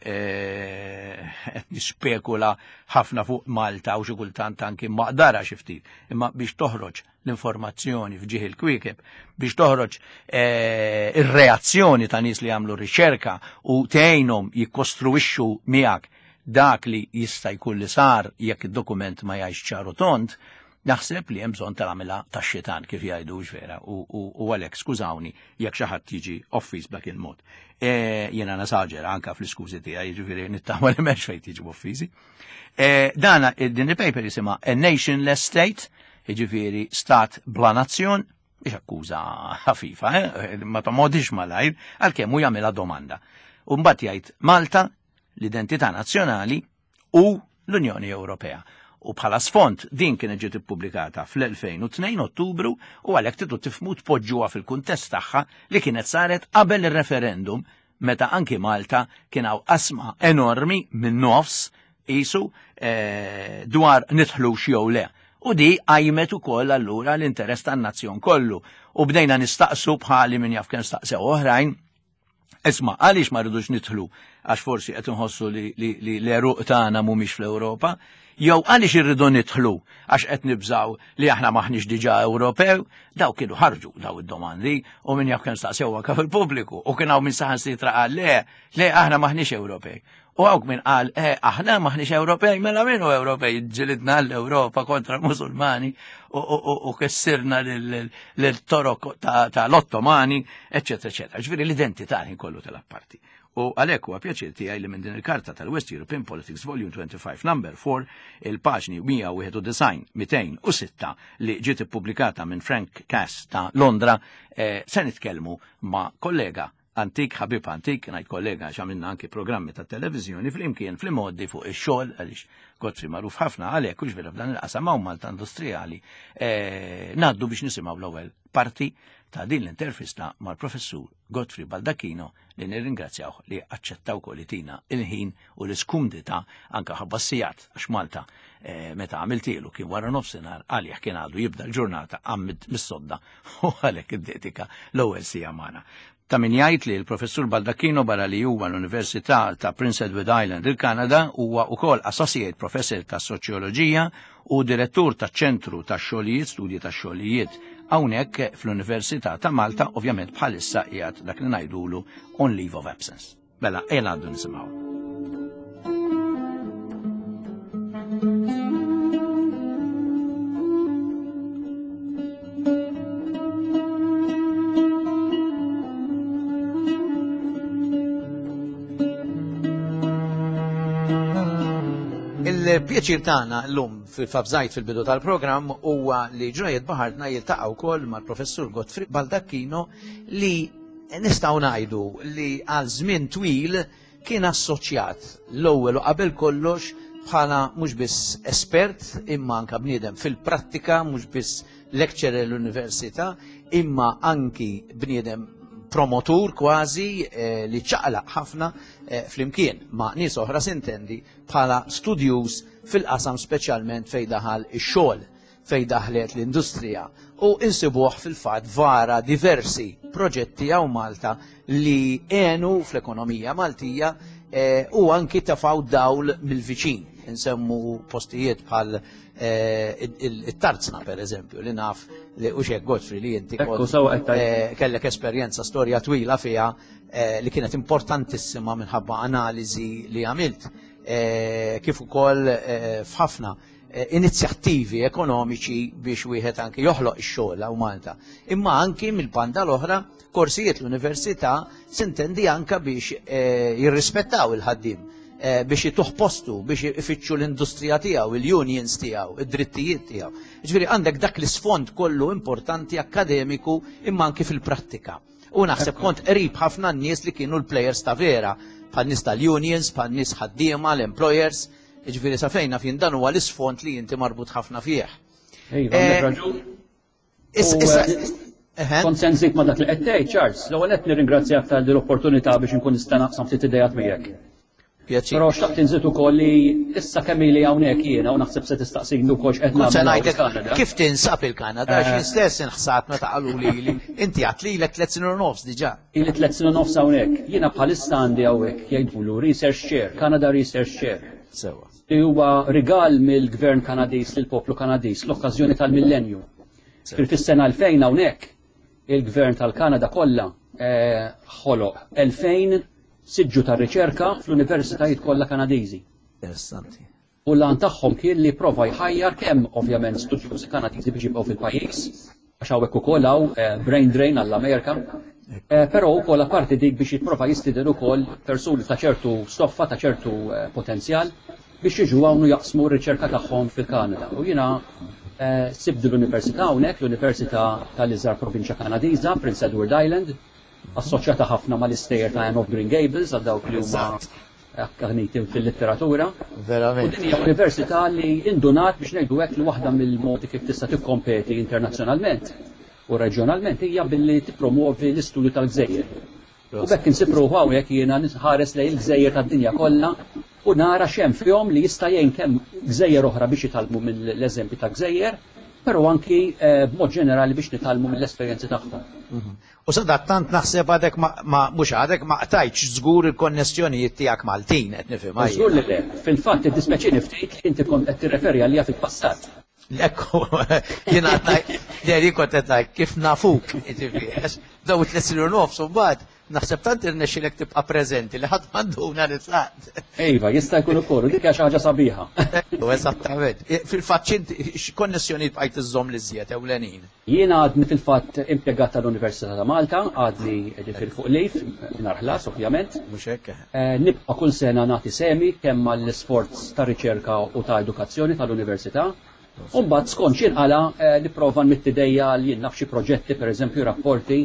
qed nispekula ħafna fuq Malta u xi kultant anki maqdara xi ftit. Imma biex toħroġ l-informazzjoni f'ġieħ il-kwiekeb, biex toħroġ ir-reazzjoni ta' nies li jagħmlu riċerka u tgħinhom jikkostruixxu miegħek dak li jista' jkun li sar jekk id-dokument ma jgħix ċaru tont, naħseb li hemm bżonn tal-għamilha tax-xitan kif jgħidu vera u għalhekk skużawni jekk xi ħadd jiġi offis b'dak il-mod. Jiena nasaġera anke fl-iskużi tiegħi, jiġifieri nittama li m'hemmx fejn tiġu offisi. Dana din il-paper jisimha A Nationless State, jiġifieri stat bla nazzjon, biex akkuża ħafifa, ma tomodix malajr, għalkemm hu jagħmilha domanda. U mbagħad jgħid Malta, l-identità nazzjonali u l-Unjoni Ewropea. U bħala sfond din kienet ġiet ippubblikata fl-2002 Ottubru u għalhekk tidu tifhmu tpoġġuha fil-kuntest tagħha li kienet saret qabel ir-referendum meta anki Malta kien hawn qasma enormi minn nofs qisu dwar nidħlu jew le. U di għajmet ukoll allura l-interess tan-nazzjon kollu. U bdejna nistaqsu bħali min jaf kien staqsew oħrajn. Isma' għaliex ma rridux nidħlu għax forsi qed inħossu li l-eruq tagħna mhumiex fl-Ewropa, jew għaliex irridu nidħlu għax qed nibżgħu li aħna maħniex diġà Ewropew, daw kienu ħarġu daw id-domandi u min jaf kien staqsew anke fil-pubbliku u kien hawn min saħansitra qal le aħna maħniex Ewropej. U għawk minn qal, aħna maħniex Ewropej, mela minnu Ewropej, ġilidna l-Ewropa kontra l-Musulmani u kessirna l-torok tal-Ottomani, eccetera, eccetera. Ġviri l-identità kollu tal-apparti. U għalhekk huwa pjaċir tiegħi li minn din il-karta tal-West European Politics Volume 25 number 4 il-paġni 191-206 li ġiet ippubblikata minn Frank Cass ta' Londra se nitkellmu ma' kollega antik, ħabib antik, ngħid kollega x'għamilna anki programmi ta' televiżjoni flimkien fl-modi fuq ix-xogħol għaliex Godfrey magħruf ħafna għalhekk u ġvera f'dan il-qasam hawn Malta industrijali ngħaddu biex nisimgħu l-ewwel parti ta' din l-intervista mal-professur Godfrey Baldacchino li nirringrazzjawh li aċċettaw kolitina il-ħin u l-iskumdita anke ħabbassijat għax Malta meta għamiltielu kien wara nofsinhar għalih kien għadu jibda l-ġurnata għammid mis-sodda u għalhekk id-detika l-ewwel sija magħna. Ta' min jgħid li l-professur Baldacchino barra li huwa l-Università ta' Prince Edward Island il-Kanada huwa wkoll Associate Professor ta' Soċjoloġija u Direttur ta' ċentru ta' xogħlijiet, studji ta' xogħlijiet hawnhekk fl-Università ta' Malta, ovvjament bħalissa qiegħed dak li ngħidulu on leave of absence. Mela, ejja għaddu nisimgħu. Il-pjaċir tagħna llum fil-fabżajt fil-bidu tal-programm huwa li ġrajiet baħartna jiltaqgħu wkoll mal-professur Godfrey Baldacchino li nistgħu ngħidu li għal żmien twil kien assoċjat l-ewwel u qabel kollox bħala mhux biss espert imma anke bniedem fil-prattika, mhux biss lecturer l-università, imma anki bniedem promotur kważi li ċaqlaq ħafna flimkien ma' nies oħra sintendi bħala studjus fil-qasam speċjalment fejn daħal ix-xogħol, fejn daħlet l-industrija u insibuh fil-fatt vara diversi proġetti hawn Malta li għenu fl-ekonomija Maltija u anki tafaw dawl mill-viċin. Insemmu postijiet bħal it-Tarzna per eżempju li naf li u xek Godfrey li inti kellek esperjenza storja twila fiha li kienet importantissima minħabba analiżi li għamilt kif ukoll f'ħafna inizjattivi ekonomiċi biex wieħed anke joħloq ix-xogħol hawn Malta. Imma anki mill-banda l-oħra korsijiet l-università sintendi anke biex jirrispettaw il-ħaddiem biex jituħ postu, biex ifittxu l-industrija tiegħu, il-unions tiegħu, id-drittijiet tiegħu. Ġifieri għandek dak l-isfond kollu importanti akademiku imma anki fil-prattika. U naħseb kont qrib ħafna n-nies li kienu l-plejers ta' vera, bħal nies tal-unions, bħal nies ħaddiema, l-employers, Jiġifieri sa fejna fin dan huwa l-isfond li inti marbut ħafna fih. Konsenzik ma dak li qed tgħid, Charles, l-ewwel qed nirringrazzjak tal l-opportunità biex inkun nista' naqsam ftit idejat miegħek. Però xtaqt inżid ukoll li issa kemm ili hawnhekk jiena u naħseb se tistaqsini wkoll x'qed nagħmlu. Kif tinsab il-Kanada? X'in stess inħsat meta qalu li inti għad lilek 3 snin u nofs diġà. Ili 3 snin u nofs hawnhekk. Jiena bħalissa għandi hawnhekk jgħidulu Research Chair, Canada Research Chair. Sewa. Huwa rigal mill-Gvern Kanadiż lill-poplu Kanadiż l-okkażjoni tal-millenju. Fis-sena 2000 hawnhekk il-Gvern tal-Kanada kollha ħoloq 2000 siġġu ta' riċerka fl-universitajiet kollha Kanadiżi. Interessanti. U l-għan tagħhom kien li prova jħajjar kemm ovvjament studjużi Kanadiżi biex jibqgħu fil-pajjiż għax hawnhekk ukoll hawn brain drain għall-Amerika. Però wkoll apparti dik biex jipprova jistieden ukoll persuni ta' ċertu stoffa ta' ċertu potenzjal biex jiġu hawn jaqsmu r-riċerka tagħhom fil-Kanada. U jiena sibdu l-Università hawnhekk, l-Università tal-Iżgħar Provinċja Kanadiża, Prince Edward Island, assoċjata ħafna mal-istejjer ta' Anne of Green Gables għal dawk li huma akkaniti fil-litteratura. Verament. U din hija università li indunat biex ngħidu hekk li waħda mill-modi kif tista' tikkompeti internazzjonalment u reġjonalment hija billi tippromuovi l-istudju tal-gżejjer. U bekk insibru hawnhekk jiena nħares lejn il-gżejjer tad-dinja kollha u nara x'hemm fihom li jista' jgħin kemm gżejjer oħra biex jitalmu mill-eżempji ta' gżejjer, però anki b'mod ġenerali biex nitalmu mill-esperjenzi tagħhom. U sadattant naħseb għadek mhux għadek ma qtajtx żgur il-konnessjonijiet tiegħek Maltin qed nifhem. Żgur li le. Fil-fatt iddispeċini ftit li inti kont qed tirreferi għalija fil-passat. Ekku, jiena deri kont qed kif nafuk, daw 3 snin u nofs u mbagħad naħseb tant irnexxilek tibqa' preżenti li ħadd m'għanduna nitlaq. Iva, jista' jkun ukoll, dik hija xi ħaġa sabiħa. Eżattament. Fil-fatt x'konnessjonijiet bqajt iżżomm li żjed ewlenin? Jiena għadni fil-fatt impjegat tal-Università ta' Malta, għadni ġifier fuq lejf, mingħajr ħlas ovvjament. Mhux hekk. Nibqa' kull sena nagħti semi kemm għall-isforz ta' riċerka u ta' edukazzjoni tal-Università. U mbagħad skont x'inqala nipprova nmitti idejja li jien naf xi proġetti, pereżempju rapporti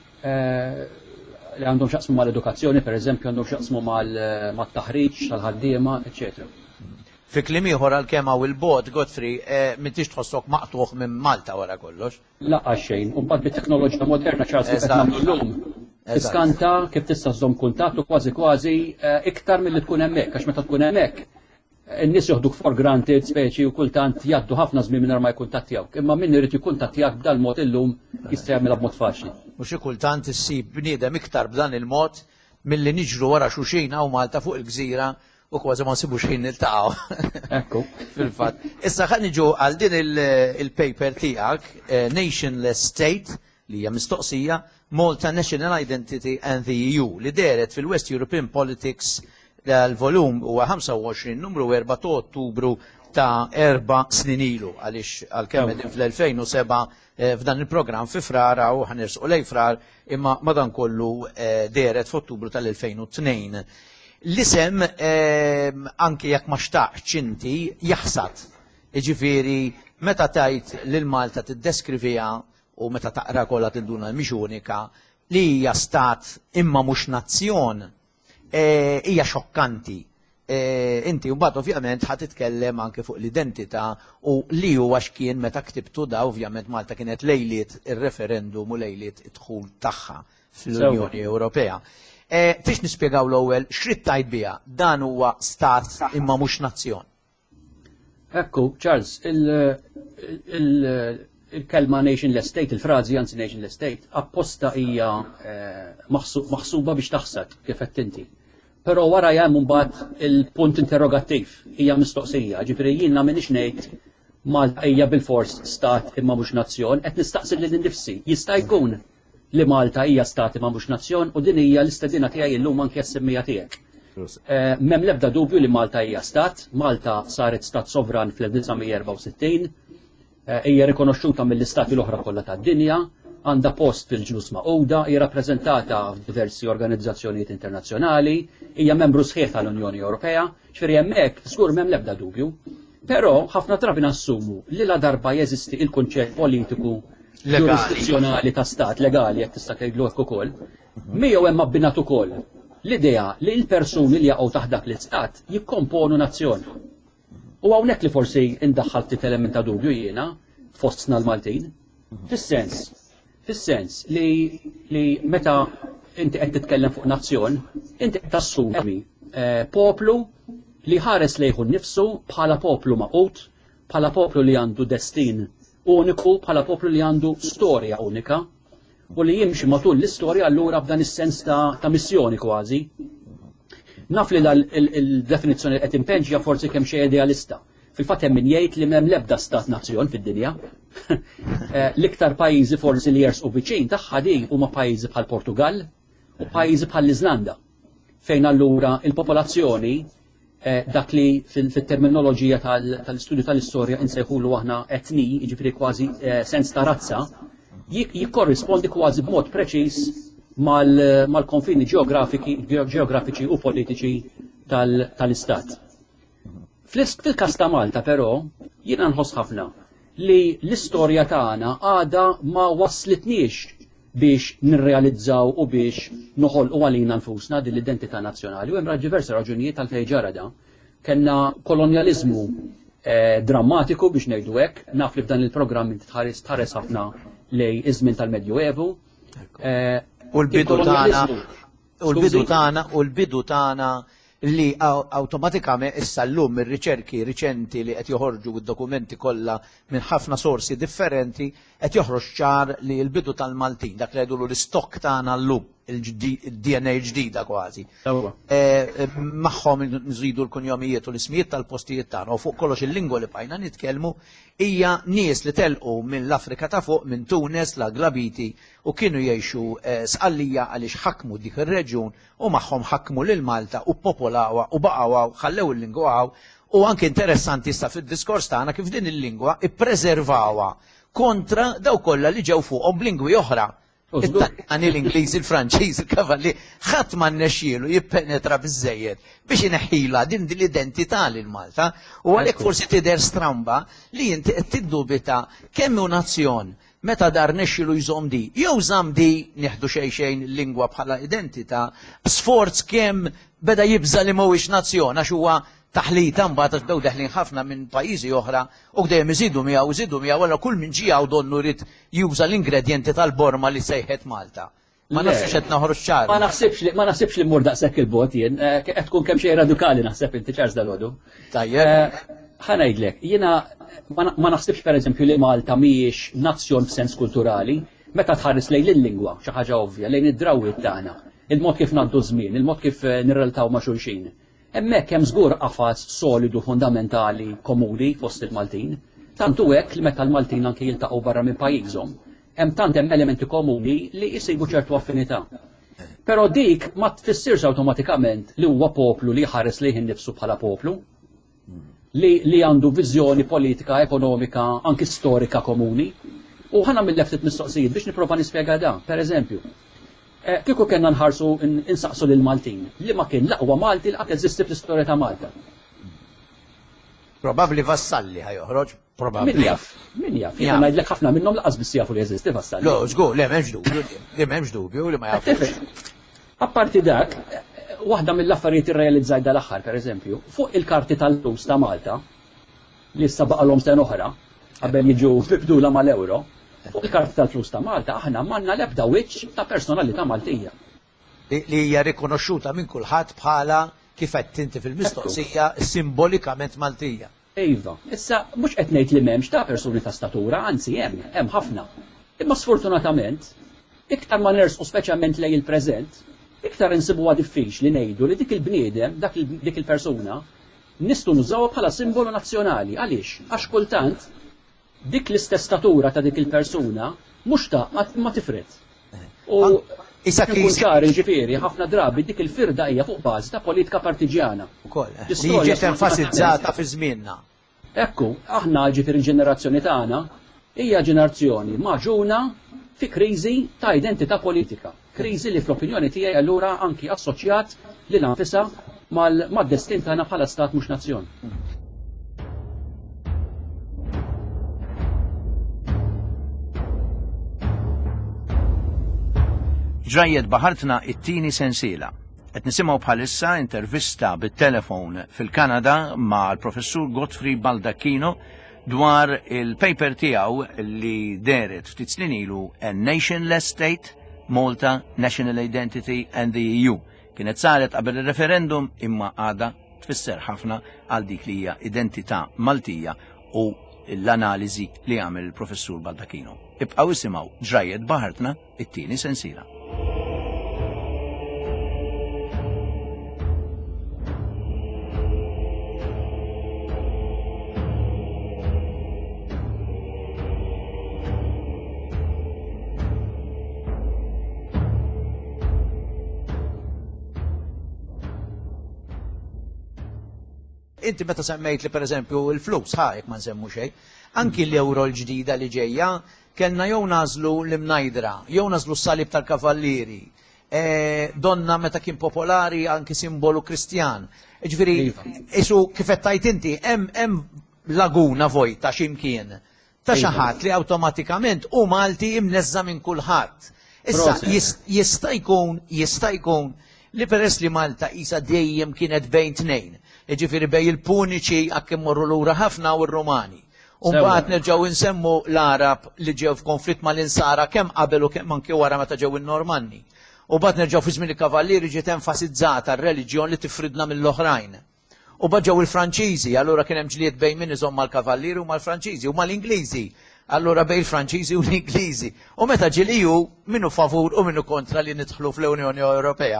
li għandhom xaqsmu mal-edukazzjoni, pereżempju għandhom xaqsmu mal-taħriġ tal-ħaddiema, eċetera. Fi kliem ieħor għalkemm hawn il-bod, Godfrey, m'intix tħossok maqtuħ minn Malta wara kollox. Laqgħa xejn, u mbagħad bit-teknoloġija moderna Charles kif qed nagħmlu llum. Tiskanta kif tista' żżomm kuntatt u kważi iktar milli tkun hemmhekk, għax meta tkun hemmhekk in-nies joħduk for granted speċi u kultant jgħaddu ħafna żmien mingħajr ma jkuntattjawk. Imma min irid jikkuntattjak b'dan mod illum jista' jagħmilha b'mod faċli. U xi kultant issib bniedem iktar b'dan il-mod milli niġru wara xulxin hawn Malta fuq il-gżira u kważi ma nsibux ħin niltaqgħu. Ekku. Fil-fatt. Issa ħa niġu għal din il-paper tiegħek, Nationless State, li hija mistoqsija, Malta National Identity and the EU, li deret fil-West European Politics l-volum huwa 25 numru 4 ta' Ottubru ta' 4 snin ilu għaliex għalkemm qegħdin fl-2007 f'dan il-programm fi frar u ħanersqu lej frar imma madankollu deret f'Ottubru tal-2002. L-isem anke jekk ma xtaqx inti jaħsad. Jiġifieri meta tajt lil Malta tiddeskrivija u meta taqra kollha tinduna mhix unika li hija stat imma mhux nazzjon hija xokkanti. Inti mbagħad ovvjament ħad titkellem anke fuq l-identità u li huwa x'kien meta ktibtu da ovvjament Malta kienet lejliet ir-referendum u lejliet id-dħul tagħha fl-Unjoni Ewropea. Tix nispjegaw l-ewwel x'rid tajt biha dan huwa stat imma mhux nazzjon. Ekku, Charles, il-kelma nationless state, il-frażi anzi nationless state, apposta hija maħsuba biex taħsad kif qed inti. Però wara hemm mbagħad il-punt interrogattiv hija mistoqsija, ġifieri jiena m'iniex ngħid Malta hija bil-fors stat imma mhux nazzjon, qed nistaqsi lil nifsi. Jista' jkun li Malta hija stat imma mhux nazzjon u din hija l-istedina tiegħi llum anke s-semmija tiegħek. M'hemm l-ebda dubju li Malta hija stat, Malta saret stat sovran fl-1964, hija rikonoxxuta mill-istati l-oħra kollha tad-dinja, għandha post fil-ġnus Magħquda, hija rappreżentata f'diversi organizzazzjonijiet internazzjonali, hija membru sħiħ tal-Unjoni Ewropea, ġifieri hemmhekk żgur m'hemm l-ebda dubju. Però ħafna drabi nassumu li la darba jeżisti il-kunċett politiku ġurisdizzjonali ta' stat legali jekk tista' tgħidlu hekk ukoll, miegħu hemm abbinat ukoll l-idea li l-persuni li jaqgħu taħt dak l-istat jikkomponu nazzjon. U hawnhekk li forsi indaħħal ftit element ta' dubju jiena fostna l-Maltin. Fis-sens li meta inti qed titkellem fuq nazzjon, inti qed tassumi poplu li ħares lejhu nnifsu bħala poplu maqut, bħala poplu li għandu destin uniku, bħala poplu li għandu storja unika, u li jimxi matul l-istorja allura b'dan is-sens ta' missjoni kważi. Naf li l-definizzjoni qed impenġja forsi kemm xejn idealista. Fil-fatt hemm min jgħid li m'hemm l-ebda stat nazzjon fid-dinja. L-iktar pajjiżi forsi li jersqu viċin tagħha din huma pajjiżi bħal Portugal u pajjiżi bħal l-Iżlanda. Fejn allura il-popolazzjoni dak li fit-terminoloġija tal-istudju tal-istorja insejħulu aħna etni, jiġifieri kważi sens ta' razza, jikkorrispondi kważi b'mod preċiż mal-konfini ġeografiċi u politiċi tal-istat. Fil-kas ta' Malta però jiena nħoss ħafna li l-istorja tagħna għadha ma waslitniex biex nirrealizzaw u biex noħolqu għalina nfusna din l-identità nazzjonali. U hemm diversi raġunijiet għalfejn ġara da. Kellna kolonjaliżmu drammatiku biex ngħidu hekk, naf li f'dan il-programm tħares ħafna lej iż-żmien tal-Medjuevu. U l-bidu tagħna li awtomatikament issa llum ir-riċerki riċenti li qed joħorġu bid-dokumenti kollha minn ħafna sorsi differenti qed joħroġ ċar li l-bidu tal-Maltin dak li jgħidu l-istokk tagħna llum il-DNA ġdida kważi. Magħhom nżidu l-kunjomijiet u l-ismijiet tal-postijiet tagħna u fuq kollox il-lingwa li bqajna nitkellmu hija nies li telqu mill-Afrika ta' fuq minn Tunis la Glabiti u kienu jgħixu sqallija għaliex ħakmu dik ir-reġjun u magħhom ħakmu lil Malta u popolawha u baqgħu ħallew il-lingwa u anke interessanti issa fid-diskors tagħna kif din il-lingwa ippreservawha kontra daw kollha li ġew fuqhom b'lingwi oħra. It-Taljan, l-Ingliż, il-Franċiż, il-Kavalli, ħadd ma nnexxielu jippenetra biżżejjed biex ineħħilha din l-identità lil Malta u għalhekk forsi tidher stramba li inti qed tiddubita kemm hu nazzjon meta dar nexxielu jżomm di. Jew żamm di nieħdu xejn lingwa bħala identità, sforz kemm beda jibża li mhuwiex nazzjon għax huwa taħlita mbagħad bdew deħlin ħafna minn pajjiżi oħra u dejjem iżidu miegħu wara kull min ġie hawn donnu rid juża l-ingredjenti tal-borma li sejħet Malta. Ma nafx qed naħroġ ċar. Ma naħsibx li mmur daqshekk il-bot jien, qed tkun kemm xejn radikali naħseb inti ċars dal-għodu. Tajjeb. Ħanajdlek, jiena ma naħsibx pereżempju li Malta mhijiex nazzjon f'sens kulturali, meta tħares lejn il-lingwa, xi ħaġa ovvja, lejn id-drawwiet tagħna, il-mod kif ngħaddu żmien, il-mod kif nirreltaw ma' xulxin. Hemmhekk hemm żgur qafas solidu fundamentali komuni fost il-Maltin, tantu hekk li meta l-Maltin anke jiltaqgħu barra minn pajjiżhom, hemm elementi komuni li jsibu ċertu affinità. Però dik ma tfissirx awtomatikament li huwa poplu li ħares lejh innifsu bħala poplu, li għandu viżjoni politika, ekonomika, anki storika komuni. U ħana mill-leftit mistoqsijiet biex nipprova nispjega da. Per eżempju, kieku kellna nħarsu insaqsu lil Maltin, li ma kien l-aqwa Malti li qatt eżisti fl-istorja ta' Malta. Probabbli Vassalli ħajoħroġ, probabbli. Min jaf, jiena ngħidlek ħafna minnhom laqas biss jafu li jeżisti Vassalli. Żgur, le m'hemmx dubju li ma jafux. Apparti dak, waħda mill-affarijiet irrealizzaj dal-aħħar, pereżempju, fuq il-karti tal-flus ta' Malta, li issa baqalhom sen oħra, qabel jiġu bibdula mal-euro, fuq il-karti tal-flus ta' Malta aħna m'għandna l-ebda wiċċ ta' personalità Maltija. Li hija rikonoxxuta minn kulħadd bħala kif qed inti fil-mistoqsija simbolikament Maltija. Iva, issa mhux qed ngħid li m'hemmx ta' persuni ta' statura, anzi hemm ħafna. Imma sfortunatament, iktar ma nersqu speċjalment lejn il-preżent, iktar insibuha diffiċli ngħidu li dik il-bniedem, dik il-persuna, nistgħu nużawha bħala simbolu nazzjonali. Għaliex? Għax kultant dik l-istess statura ta' dik il-persuna mhux ta' ma tifret. U ikun ċari ġifieri ħafna drabi dik il-firda hija fuq bażi ta' politika partiġjana. Li jiġet enfasizzata fi żmienna. Ekku, aħna ġifieri l-ġenerazzjoni tagħna hija ġenerazzjoni maġuna fi kriżi ta' identità politika. Kriżi li fl-opinjoni tiegħi allura anki assoċjat lil anfisha mad-destin tagħna bħala stat mhux nazzjon. Ġrajjed baħartna it-tieni sensiela. Qed nisimgħu bħalissa intervista bit-telefon fil-Kanada ma' l-professur Godfrey Baldacchino dwar il-paper tiegħu li deret ftit snin ilu A Nationless State, Malta, National Identity and the EU. Kienet saret qabel il-referendum imma għada tfisser ħafna għal dik li hija identità Maltija u l-analiżi li għamel il-professur Baldacchino. Ibqgħu isimgħu ġrajiet baħartna it-tieni sensiela. Inti meta semmejt li pereżempju l-flus ħajk ma nsemmu xejn, anki l-euro l-ġdida li ġejja kellna jew nażlu l-imnajdra, jew nażlu s-salib tal-kavallieri. Donna meta kien popolari anki simbolu kristjan. Ġifieri, isu kif qed tajt inti hemm laguna vojta x'imkien ta' xi ħadd li awtomatikament hu Malti imneżża minn kulħadd. Issa jista' jkun li peress li Malta isa dejjem kienet bejn tnejn. Ġifieri bej il-Puniċi għak immorru lura ħafna u r-Rumani. U mbagħad nerġgħu nsemmu l-Arab li ġew f'konflitt mal-Insara kemm qabel u kemm anke wara meta ġew in-Normanni. U mbagħad nerġgħu fi żmien il-Kavallieri ġiet enfasizzata r-reliġjon li tifridna mill-oħrajn. U mbagħad ġew il-Franċiżi, allura kien hemm ġlied bejn min iżomm mal-Kavallieri u mal-Franċiżi u mal-Ingliżi. Allura bejn il-Franċiżi u l-Ingliżi. U meta ġiliju minnu favur u minnu kontra li nidħlu fl-Unjoni Ewropea.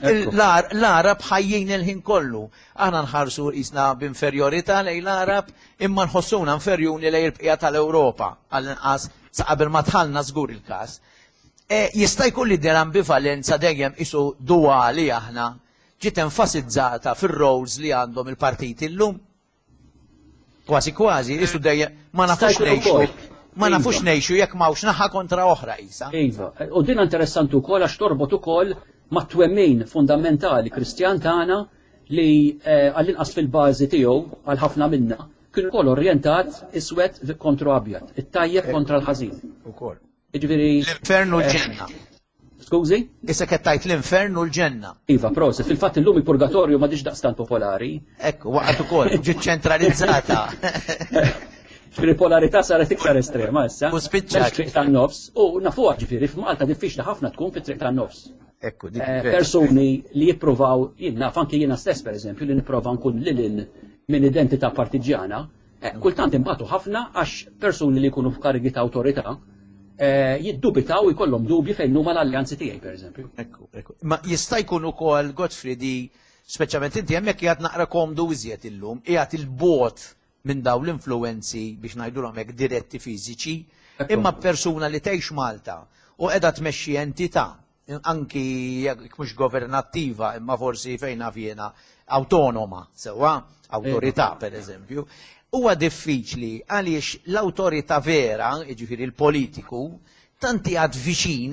L-Arab ħajjin il-ħin kollu. Aħna nħarsu isna b'inferjorità lejn l-Arab imma nħossuna inferjuni lejn il-bqija tal-Ewropa. Għall-inqas qabel ma tħallna żgur il-każ. Jista' jkun li l-ambivalenza dejjem isu duali aħna ġiet enfasizzata fir-roles li għandhom il-partiti llum. Kważi kważi, isu dejjem ma nafux ngħixu. Ma nafux ngħixu jekk m'hawnx naħa kontra oħra isa. Iva, u din interessanti wkoll għax torbot ukoll ma' twemmin fundamentali Kristjan tagħna li għall-inqas fil-bażi tiegħu għal ħafna minna kienu wkoll orjentat iswed kontra abjad, it-tajjeb kontra l-ħażin. Ukoll. Jiġifieri l-infernu l-ġenna. Skużi? Issa qed tajt l-infernu l-ġenna. Iva, proset, fil-fatt illum il-purgatorju ma diġ daqstant popolari. Ekku, waqgħet ukoll ġiet ċentralizzata. Fil-polarità saret iktar estrema issa. U spiċċat. Triq tan-nofs u nafuha ġifieri f'Malta diffiċli ħafna tkun fit-triq tan-nofs. Ekku, persuni li jippruvaw, jiena anke jiena stess pereżempju li nipprova nkun lilin minn identità partiġjana, kultant imbagħtu ħafna għax persuni li jkunu f'karigi ta' awtorità jiddubitaw jkollhom dubji fejn huma l-alljanzi tiegħi pereżempju. Ekku. Ma jista' jkun ukoll Godfrey di speċjalment inti hemmhekk qiegħed naqra komdu iżjed illum, qiegħed il-bot minn dawn l-influenzi biex ngħidulhom hekk diretti fiżiċi, imma persuna li tgħix Malta u qiegħda tmexxi entità anki jekk mhux governattiva imma forsi fejn avjena awtonoma sewwa awtorità pereżempju. Huwa diffiċli għaliex l-awtorità vera, jiġifieri l-politiku, tanti għad viċin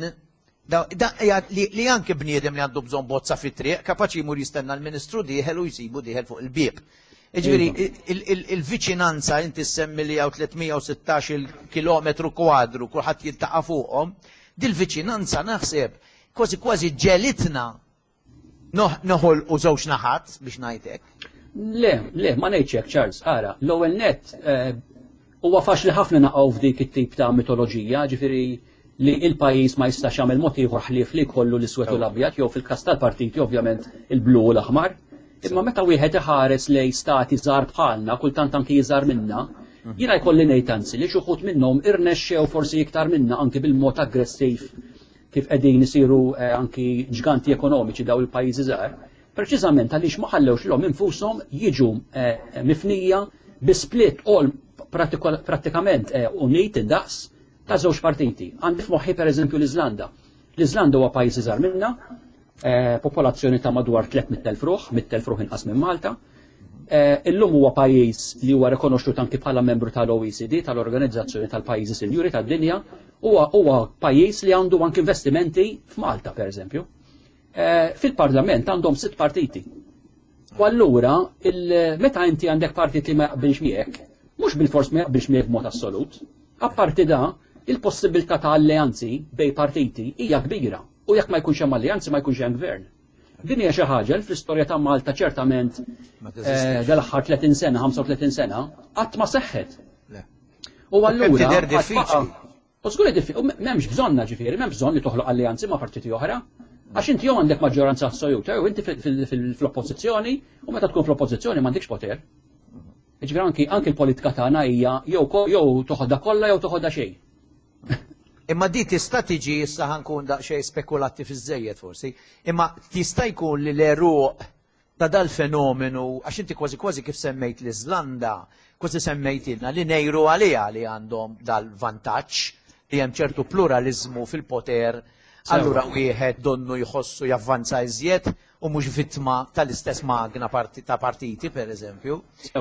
li anke bniedem li għandu bżonn bozza fit-triq, kapaċi jmur jistenna l-Ministru dieħel u jsibu dieħel fuq il-bieb. Jiġifieri il-viċinanza inti semmi li hawn 316 kilometru kwadru kulħadd jiltaqa' fuqhom, dil-viċinanza naħseb kważi ġelitna noħolqu żewġ naħat biex ngħidlek. Le, ma ngħidx hekk Charles, ara, l-ewwel nett huwa faċli ħafna naqgħu f'dik it-tip ta' mitoloġija, ġifieri li il-pajjiż ma jistax jagħmel mod ieħor ħlief li jkollu l-iswed u l-abjad, jew fil-każ tal-partiti ovvjament il-blu u l-aħmar. Imma meta wieħed iħares lejn stati żgħar bħalna, kultant anke jiżgħar minna, jiena jkolli ngħid anzi li xi wħud minnhom irnexxew forsi iktar minna anke bil-mod aggressiv kif qegħdin isiru anki ġganti ekonomiċi daw il-pajjiżi żgħar, preċiżament għaliex ma ħallewx ilhom infushom jiġu mifnija bi split all prattikament unit id-daqs ta' żewġ partiti. Għandi f'moħħi pereżempju l-Iżlanda. L-Iżlanda huwa pajjiż iżgħar minna, popolazzjoni ta' madwar 300,000 ruħ, 100,000 ruħ inqas minn Malta. Illum huwa pajjiż li huwa rikonoxxut anki bħala membru tal-OECD, tal-Organizzazzjoni tal-Pajjiżi Sinjuri tad-Dinja, huwa pajjiż li għandu anke investimenti f'Malta pereżempju. Fil-Parlament għandhom 6 partiti. U allura meta inti għandek partit li ma jaqbilx miegħek, mhux bil-fors ma jaqbilx miegħek b'mod assolut, apparti da il-possibilità ta' alleanzi bej partiti hija kbira. U jekk ma jkunx hemm alleanzi ma jkunx hemm gvern. Din hija xi ħaġa li fl-istorja ta' Malta ċertament dal-aħħar 30 sena, 35 sena, qatt ma seħħet. U allura tidher diffiċli. U żgur m'hemmx bżonna ġifieri, m'hemm bżonn li toħloq alleanzi ma' partiti oħra. Għax inti jew għandek maġġoranza assoluta, jew inti fl-oppożizzjoni, u meta tkun fl-oppożizzjoni m'għandekx poter. Ġifieri anke l-politika tagħna hija jew toħodha kollha jew toħodha xejn. Imma di tista' tiġi issa ħankun daqsxejn spekulattiv iż-żejjed forsi, imma tista' jkun li l-eruq ta' dal-fenomenu, għax inti kważi kważi kif semmejt l-Iżlanda, kważi semmejtilna li nejru għalija li għandhom dal-vantaġġ li hemm ċertu pluralizmu fil-poter, allura wieħed donnu jħossu javvanza iżjed u mhux vittma tal-istess magna ta' partiti, pereżempju.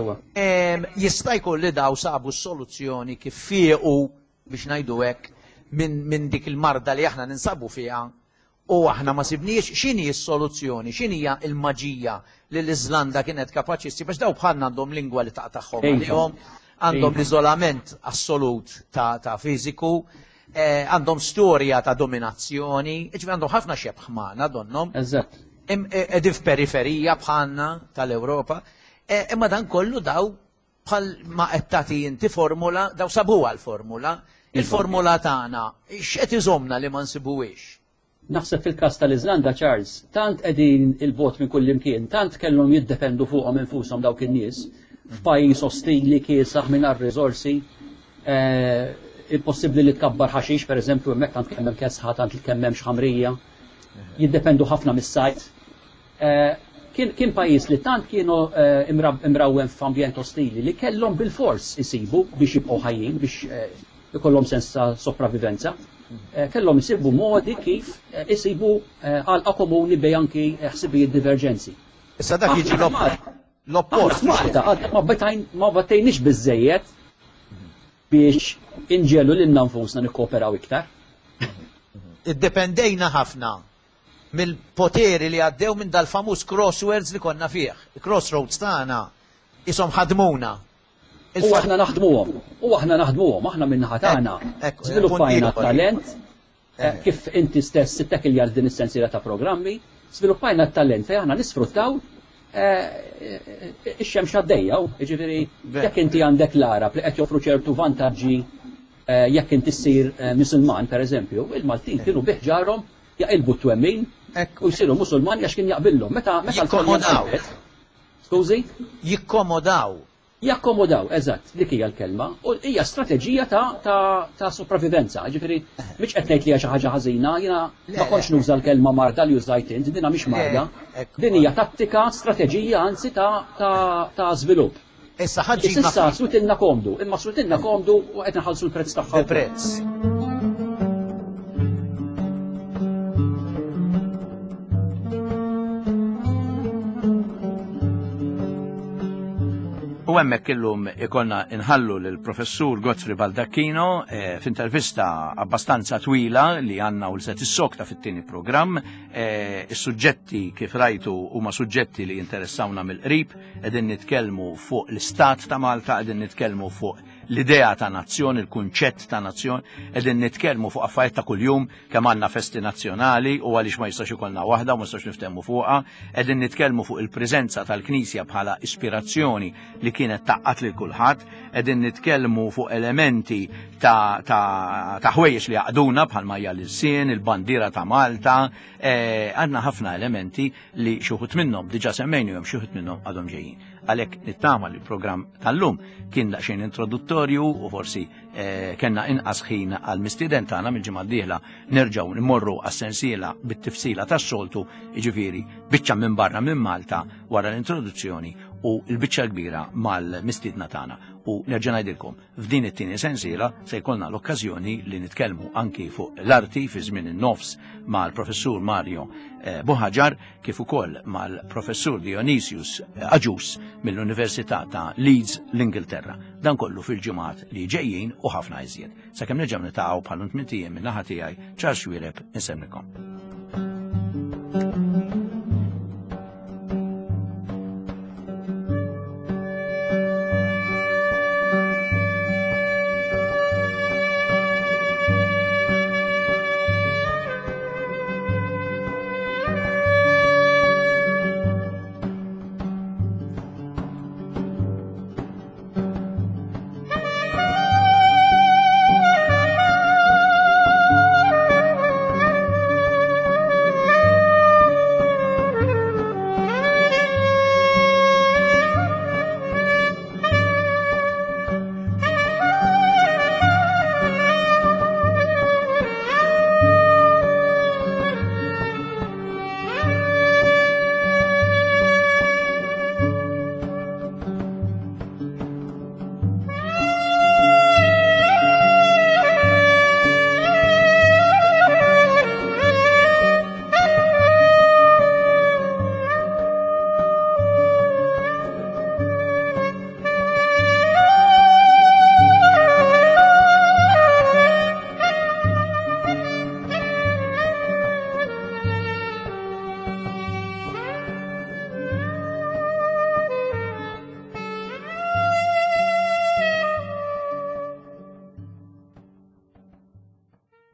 Jista' jkun li daw sabu s-soluzzjoni kif fiequ biex ngħidu hekk minn dik il-marda li aħna ninsabu fiha u aħna ma sibniex x'inhi s-soluzzjoni, x'inhija l-maġija li l-Iżlanda kienet kapaċi ssib biex daw bħalna għandhom lingwa li taqtaħħom għalihom, għandhom l-iżolament assolut ta' fiżiku, għandhom storja ta' dominazzjoni, għandhom ħafna xebħ magħna donnom. Eżatt. Edi f'periferija bħalna tal-Ewropa, imma dan kollu daw bħal ma qed tagħti inti formula, daw sabuha l-formula. Il-formula tagħna x'qed iżomna li ma nsibuhiex. Naħseb fil-każ tal-Iżlanda, Charles, tant qegħdin il-vot minn kull imkien, tant kellhom jiddependu fuqhom infushom dawk in-nies, f'pajjiż ostili kiesaħ mingħajr riżorsi, impossibbli li tkabbar ħaxix, pereżempju, hemmhekk tant kemm hemm kesħa, tant kemm hemm x'ħamrija, jiddependu ħafna mis-sajt. Kien pajjiż li tant kienu imrawwen f'ambjent ostili li kellhom bil-fors isibu biex jibqgħu ħajjin, biex ikollhom sens ta' sopravivenza, kellhom isibu modi kif isibu għalqa komuni bejn anki ħsibijiet diverġenzi. Issa dak jiġi l-oppost. Ma battejniex biżejjed biex inġelu lil nfusna nikkooperaw iktar. Iddependejna ħafna mill-poteri li għaddew minn dal-famuż crosswords li konna fih. Crossroads tagħna ishom ħadmuna. U aħna naħdmuhom, aħna min-naħa tagħna żviluppajna talent, kif inti stess sittekil jgħal din is-sensiela ta' programmi, żviluppajna talent fejn aħna nisfruttaw ix-xemx għaddejja, jiġifieri jekk inti għandek l-Arab li qed joffru ċertu vantaġġi jekk inti ssir Musulman pereżempju, il-Maltin kienu bih ġarhom jaqilbu t-twemmin u jsiru Musulmani għax kien jaqbillhom. Meta jikkomodaw. Skużi? Jikkomodaw, eżatt, dik hija l-kelma, u hija strateġija ta' sopravivenza. Ġifieri mhix qed ngħid li hija xi ħaġa ħażina, jiena ma kontx nuża l-kelma marda li użajt int, dinha mhix marda. Din hija tattika, strateġija anzi ta' żvilupp. Issa ħaġġi issa switilna komdu, imma switilna komdu u qed inħallsu l-prezz tagħha. Il-prezz. U hemmhekk illum ikollna inħallu lill-professur Godfrey Baldacchino f'intervista abbastanza twila li għandna u l-set is-sokta fit-tieni programm. Is-suġġetti kif rajtu huma suġġetti li interessawna mill-qrib, qegħdin nitkellmu fuq l-istat ta' Malta, qegħdin nitkellmu fuq l-idea ta' nazzjon, il-kunċett ta' nazzjon, qegħdin nitkellmu fuq affarijiet ta' kuljum kemm għandna festi nazzjonali u għaliex ma jistax ikollna waħda u ma jistax niftehmu fuqha, qegħdin nitkellmu fuq il-preżenza tal-Knisja bħala ispirazzjoni li kienet taqqat lil kulħadd, qegħdin nitkellmu fuq elementi ta' ħwejjeġ li jaqduna bħalma hija l-sien, il-bandiera ta' Malta, għandna ħafna elementi li xi wħud minnhom diġà semmejnihom, xi wħud minnhom għadhom ġejjin. Għalhekk nittama li l-programm tal-lum kien daqsxejn introduttorju u forsi kellna inqas ħin għal mistieden tagħna mill-ġimgħa d-dieħla nerġgħu nimmorru għas-sensiela bit-tifsila tax-soltu, jiġifieri biċċa minn barra minn Malta wara l-introduzzjoni u l-biċċa kbira mal-mistiedna tagħna. U nerġa' ngħidilkom f'din it-tieni sensiela se jkollna l-okkażjoni li nitkellmu anki fuq l-arti fi żmien in-nofs mal-professur Mario Bohaġar kif ukoll mal-professur Dionysius Aġus mill-Università ta' Leeds l-Ingilterra. Dan kollu fil-ġimgħat li ġejjin u ħafna iżjed. Sakemm nerġgħu nitaqgħu bħal ntmien minn naħa tiegħi Charles Xwiereb insemmilkom.